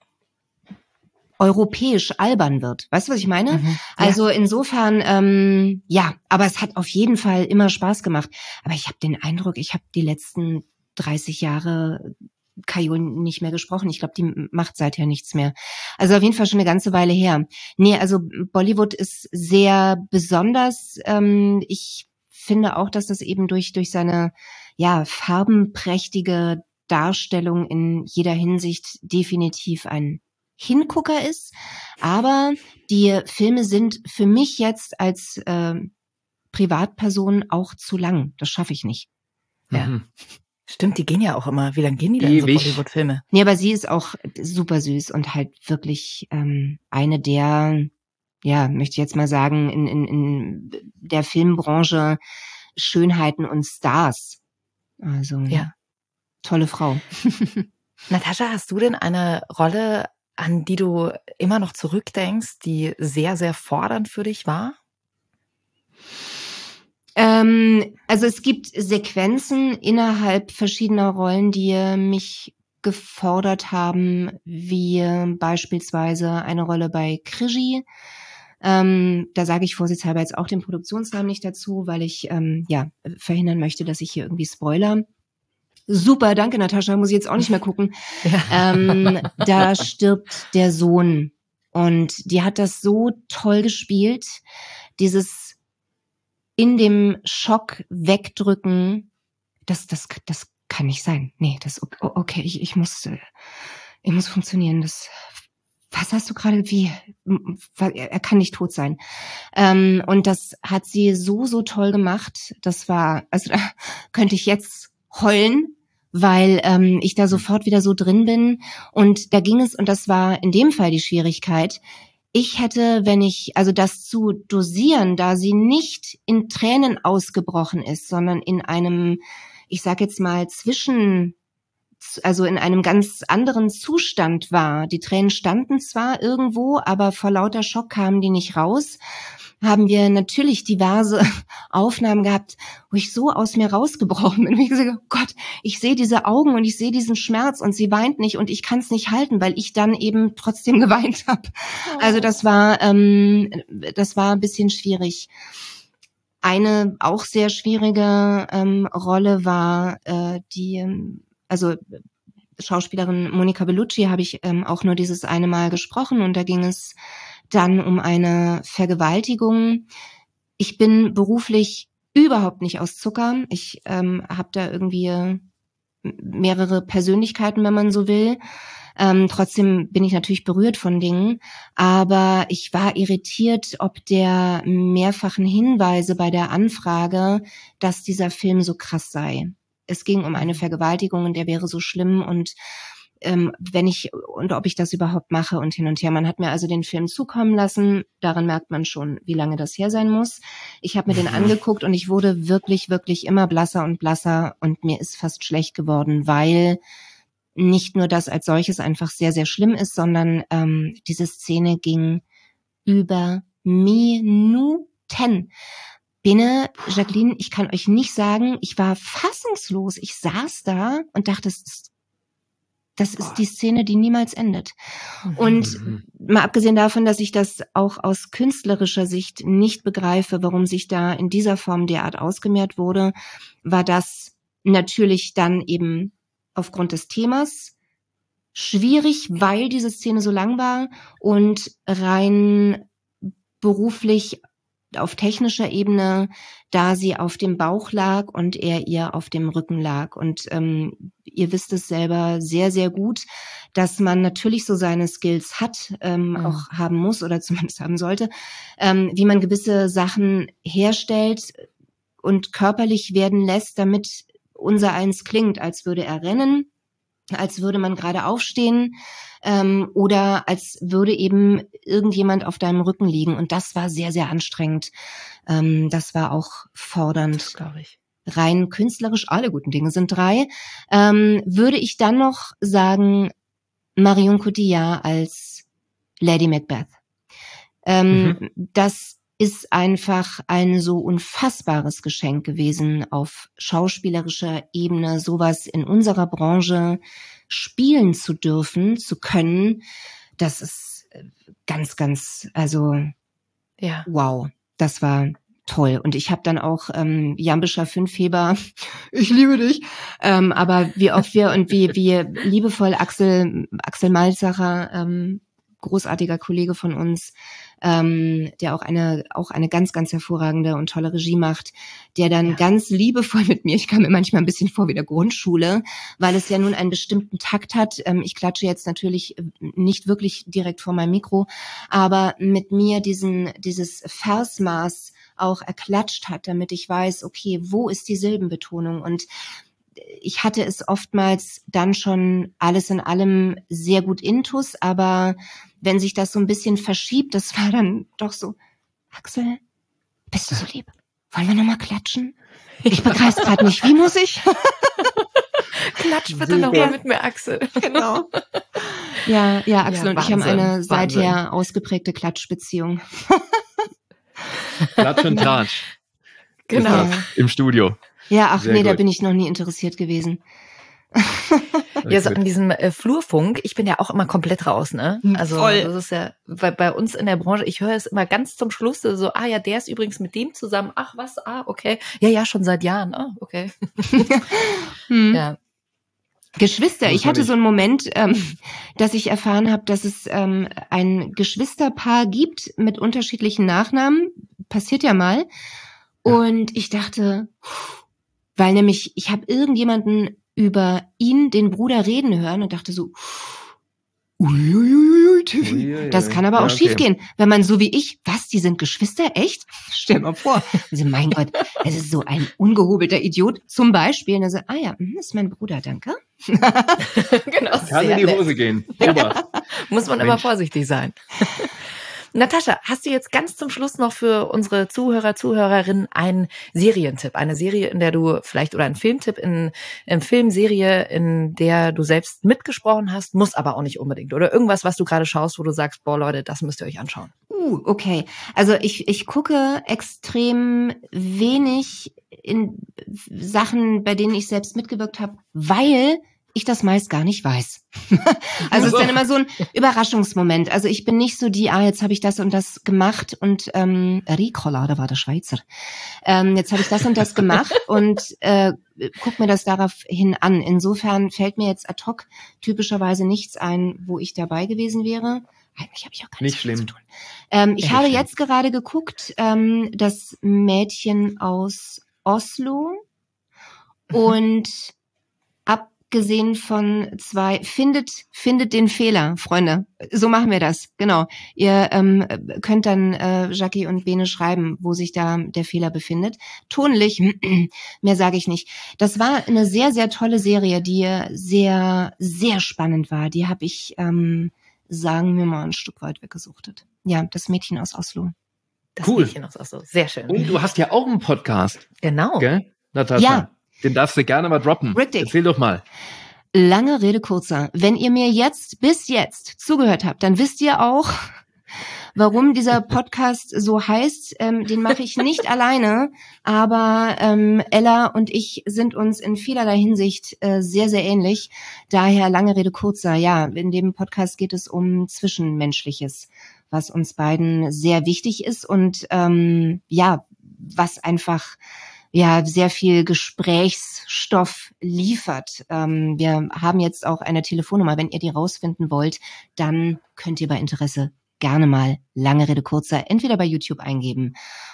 europäisch albern wird. Weißt du, was ich meine? Mhm, ja. Also insofern, ähm, ja, aber es hat auf jeden Fall immer Spaß gemacht. Aber ich habe den Eindruck, ich habe die letzten dreißig Jahre Kajol nicht mehr gesprochen. Ich glaube, die macht seither nichts mehr. Also auf jeden Fall schon eine ganze Weile her. Nee, also Bollywood ist sehr besonders. Ähm, ich finde auch, dass das eben durch durch seine ja farbenprächtige Darstellung in jeder Hinsicht definitiv ein Hingucker ist. Aber die Filme sind für mich jetzt als äh, Privatperson auch zu lang. Das schaffe ich nicht. Ja. Mhm. Stimmt, die gehen ja auch immer. Wie lange gehen die denn, so Bollywood-Filme? Nee, aber sie ist auch super süß und halt wirklich ähm, eine der, ja, möchte ich jetzt mal sagen, in, in, in der Filmbranche Schönheiten und Stars. Also, ja, tolle Frau. Natascha, hast du denn eine Rolle, an die du immer noch zurückdenkst, die sehr, sehr fordernd für dich war? Ähm, also es gibt Sequenzen innerhalb verschiedener Rollen, die mich gefordert haben, wie beispielsweise eine Rolle bei Krigi. Ähm, da sage ich vorsichtshalber jetzt auch den Produktionsnamen nicht dazu, weil ich ähm, ja verhindern möchte, dass ich hier irgendwie spoiler. Super, danke Natascha, muss ich jetzt auch nicht mehr gucken. Ja. Ähm, da stirbt der Sohn und die hat das so toll gespielt, dieses in dem Schock wegdrücken, das das das kann nicht sein. Nee, das okay, ich ich muss ich muss funktionieren, das was hast du gerade, wie, er kann nicht tot sein. Ähm, und das hat sie so, so toll gemacht. Das war, also da könnte ich jetzt heulen, weil ähm, ich da sofort wieder so drin bin. Und da ging es, und das war in dem Fall die Schwierigkeit, ich hätte, wenn ich, also das zu dosieren, da sie nicht in Tränen ausgebrochen ist, sondern in einem, ich sag jetzt mal, zwischen also in einem ganz anderen Zustand war. Die Tränen standen zwar irgendwo, aber vor lauter Schock kamen die nicht raus. Haben wir natürlich diverse Aufnahmen gehabt, wo ich so aus mir rausgebrochen bin. Ich gesagt, oh Gott, ich sehe diese Augen und ich sehe diesen Schmerz und sie weint nicht und ich kann es nicht halten, weil ich dann eben trotzdem geweint habe. Also das war, ähm, das war ein bisschen schwierig. eine auch sehr schwierige ähm, Rolle war äh, die, also Schauspielerin Monica Bellucci habe ich ähm, auch nur dieses eine Mal gesprochen und da ging es dann um eine Vergewaltigung. Ich bin beruflich überhaupt nicht aus Zucker. Ich ähm, habe da irgendwie mehrere Persönlichkeiten, wenn man so will. Ähm, trotzdem bin ich natürlich berührt von Dingen, aber ich war irritiert, ob der mehrfachen Hinweise bei der Anfrage, dass dieser Film so krass sei. Es ging um eine Vergewaltigung und der wäre so schlimm und ähm, wenn ich und ob ich das überhaupt mache und hin und her. Man hat mir also den Film zukommen lassen. Daran merkt man schon, wie lange das her sein muss. Ich habe mir den angeguckt und ich wurde wirklich, wirklich immer blasser und blasser und mir ist fast schlecht geworden, weil nicht nur das als solches einfach sehr, sehr schlimm ist, sondern ähm, diese Szene ging über Minuten. Bene, Jacqueline, ich kann euch nicht sagen, ich war fassungslos. Ich saß da und dachte, das ist, das ist die Szene, die niemals endet. Und mal abgesehen davon, dass ich das auch aus künstlerischer Sicht nicht begreife, warum sich da in dieser Form derart ausgemehrt wurde, war das natürlich dann eben aufgrund des Themas schwierig, weil diese Szene so lang war und rein beruflich auf technischer Ebene, da sie auf dem Bauch lag und er ihr auf dem Rücken lag. Und ähm, ihr wisst es selber sehr, sehr gut, dass man natürlich so seine Skills hat, ähm, mhm. auch haben muss oder zumindest haben sollte, ähm, wie man gewisse Sachen herstellt und körperlich werden lässt, damit unser eins klingt, als würde er rennen, als würde man gerade aufstehen ähm, oder als würde eben irgendjemand auf deinem Rücken liegen. Und das war sehr, sehr anstrengend. Ähm, das war auch fordernd. Glaube ich. Rein künstlerisch, alle guten Dinge sind drei. Ähm, würde ich dann noch sagen, Marion Cotillard als Lady Macbeth. Ähm, mhm. Das ist einfach ein so unfassbares Geschenk gewesen, auf schauspielerischer Ebene sowas in unserer Branche spielen zu dürfen, zu können. Das ist ganz, ganz, also ja. Wow, das war toll. Und ich habe dann auch ähm, Jambischer Fünfheber, ich liebe dich, ähm, aber wie oft wir und wie, wie liebevoll Axel, Axel Malzacher, ähm, großartiger Kollege von uns, ähm, der auch eine auch eine ganz, ganz hervorragende und tolle Regie macht, der dann ja. ganz liebevoll mit mir, ich kam mir manchmal ein bisschen vor wie der Grundschule, weil es ja nun einen bestimmten Takt hat. Ähm, ich klatsche jetzt natürlich nicht wirklich direkt vor meinem Mikro, aber mit mir diesen dieses Versmaß auch erklatscht hat, damit ich weiß, okay, wo ist die Silbenbetonung? Und ich hatte es oftmals dann schon alles in allem sehr gut intus, aber wenn sich das so ein bisschen verschiebt, das war dann doch so, Axel, bist du so lieb? Wollen wir nochmal klatschen? Ich begreife es gerade nicht. Wie muss ich? Klatsch bitte nochmal mit mir, Axel. Genau. Ja, ja, Axel Ja, und ich haben Wahnsinn, eine seither Wahnsinn. ausgeprägte Klatschbeziehung. Klatsch und Tratsch. Genau. Ist das Im Studio. Ja, ach Sehr nee, da gut. bin ich noch nie interessiert gewesen. Ja, so an diesem äh, Flurfunk, ich bin ja auch immer komplett raus, ne? Also Voll. das ist ja bei, bei uns in der Branche, ich höre es immer ganz zum Schluss, so, ah ja, der ist übrigens mit dem zusammen, ach was, ah, okay. Ja, ja, schon seit Jahren, ah, okay. Hm. Ja. Geschwister, Muss ich man hatte nicht. so einen Moment, ähm, dass ich erfahren habe, dass es ähm, ein Geschwisterpaar gibt mit unterschiedlichen Nachnamen. Passiert ja mal. Und ich dachte, weil nämlich, ich habe irgendjemanden über ihn, den Bruder, reden hören und dachte so, uiuiui, Uiuiui. das kann aber Ja, auch okay. schiefgehen, wenn man so wie ich, was, die sind Geschwister, echt? Stell mal vor. Also, mein Gott, es ist so ein ungehobelter Idiot, zum Beispiel. Und er so, ah ja, mhm, ist mein Bruder, danke. Genau, Kann sehr in die nett. Hose gehen. Obacht. Muss man immer Mensch. vorsichtig sein. Natascha, hast du jetzt ganz zum Schluss noch für unsere Zuhörer, Zuhörerinnen einen Serientipp? Eine Serie, in der du vielleicht, oder einen Filmtipp in, in Filmserie, in der du selbst mitgesprochen hast, muss aber auch nicht unbedingt. Oder irgendwas, was du gerade schaust, wo du sagst, boah Leute, das müsst ihr euch anschauen. Uh, okay. Also ich, ich gucke extrem wenig in Sachen, bei denen ich selbst mitgewirkt habe, weil ich das meist gar nicht weiß. Also es ist dann immer so ein Überraschungsmoment. Also ich bin nicht so die, ah, jetzt habe ich das und das gemacht und ähm, Ricola, da war der Schweizer. Ähm, jetzt habe ich das und das gemacht und äh, guck mir das daraufhin an. Insofern fällt mir jetzt ad hoc typischerweise nichts ein, wo ich dabei gewesen wäre. Eigentlich habe ich auch gar nichts nicht schlimm. zu tun. Ähm, ich Nicht habe schlimm. jetzt gerade geguckt, ähm, das Mädchen aus Oslo und abgesehen von zwei, findet, findet den Fehler, Freunde. So machen wir das, genau. Ihr ähm, könnt dann äh, Jackie und Bene schreiben, wo sich da der Fehler befindet. Tonlich, mehr sage ich nicht. Das war eine sehr, sehr tolle Serie, die sehr, sehr spannend war. Die habe ich, ähm, sagen wir mal, ein Stück weit weggesuchtet. Ja, das Mädchen aus Oslo. Das Cool. Mädchen aus Oslo. Sehr schön. Und du hast ja auch einen Podcast, Genau. gell, Natascha? Ja. Den darfst du gerne mal droppen. Richtig. Erzähl doch mal. Lange Rede, kurzer. Wenn ihr mir jetzt, bis jetzt zugehört habt, dann wisst ihr auch, warum dieser Podcast so heißt. Ähm, den mache ich nicht alleine, aber ähm, Ella und ich sind uns in vielerlei Hinsicht äh, sehr, sehr ähnlich. Daher lange Rede, kurzer. Ja, in dem Podcast geht es um Zwischenmenschliches, was uns beiden sehr wichtig ist und ähm, ja, was einfach ja sehr viel Gesprächsstoff liefert. Ähm, wir haben jetzt auch eine Telefonnummer. Wenn ihr die rausfinden wollt, dann könnt ihr bei Interesse gerne mal lange Rede kurzer entweder bei YouTube eingeben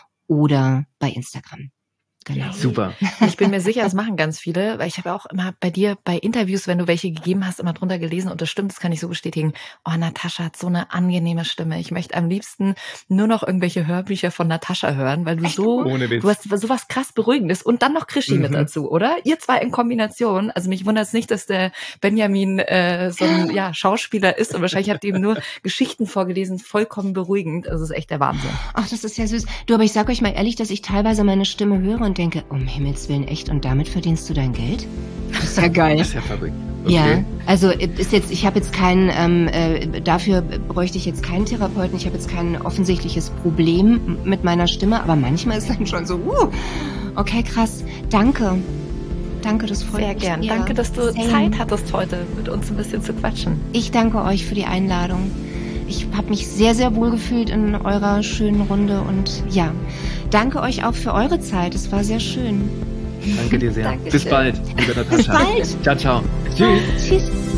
oder bei Instagram. Genau. Super. Ich bin mir sicher, das machen ganz viele, weil ich habe auch immer bei dir bei Interviews, wenn du welche gegeben hast, immer drunter gelesen und das stimmt, das kann ich so bestätigen. Oh, Natascha hat so eine angenehme Stimme. Ich möchte am liebsten nur noch irgendwelche Hörbücher von Natascha hören, weil du so, Ohne Witz. du hast sowas krass Beruhigendes und dann noch Krischi Mhm. mit dazu, oder? Ihr zwei in Kombination. Also mich wundert es nicht, dass der Benjamin äh, so ein ja, Schauspieler ist und wahrscheinlich habt ihr ihm nur Geschichten vorgelesen, vollkommen beruhigend. Also das ist echt der Wahnsinn. Ach, das ist ja süß. Du, aber ich sag euch mal ehrlich, dass ich teilweise meine Stimme höre und denke, um Himmels Willen, echt? Und damit verdienst du dein Geld? Das ist ja geil. Das ist ja verrückt. Okay. Ja, also ist jetzt, ich habe jetzt keinen, ähm, äh, dafür bräuchte ich jetzt keinen Therapeuten, ich habe jetzt kein offensichtliches Problem mit meiner Stimme, aber manchmal ist dann schon so, uh, okay, krass, danke. Danke, das freut Sehr mich. gern. sehr. Danke, dass du Same. Zeit hattest, heute mit uns ein bisschen zu quatschen. Ich danke euch für die Einladung. Ich habe mich sehr, sehr wohl gefühlt in eurer schönen Runde und ja, danke euch auch für eure Zeit. Es war sehr schön. Danke dir sehr. Dankeschön. Bis bald, liebe Natascha. Bis bald. Ciao, ciao. Tschüss. Tschüss.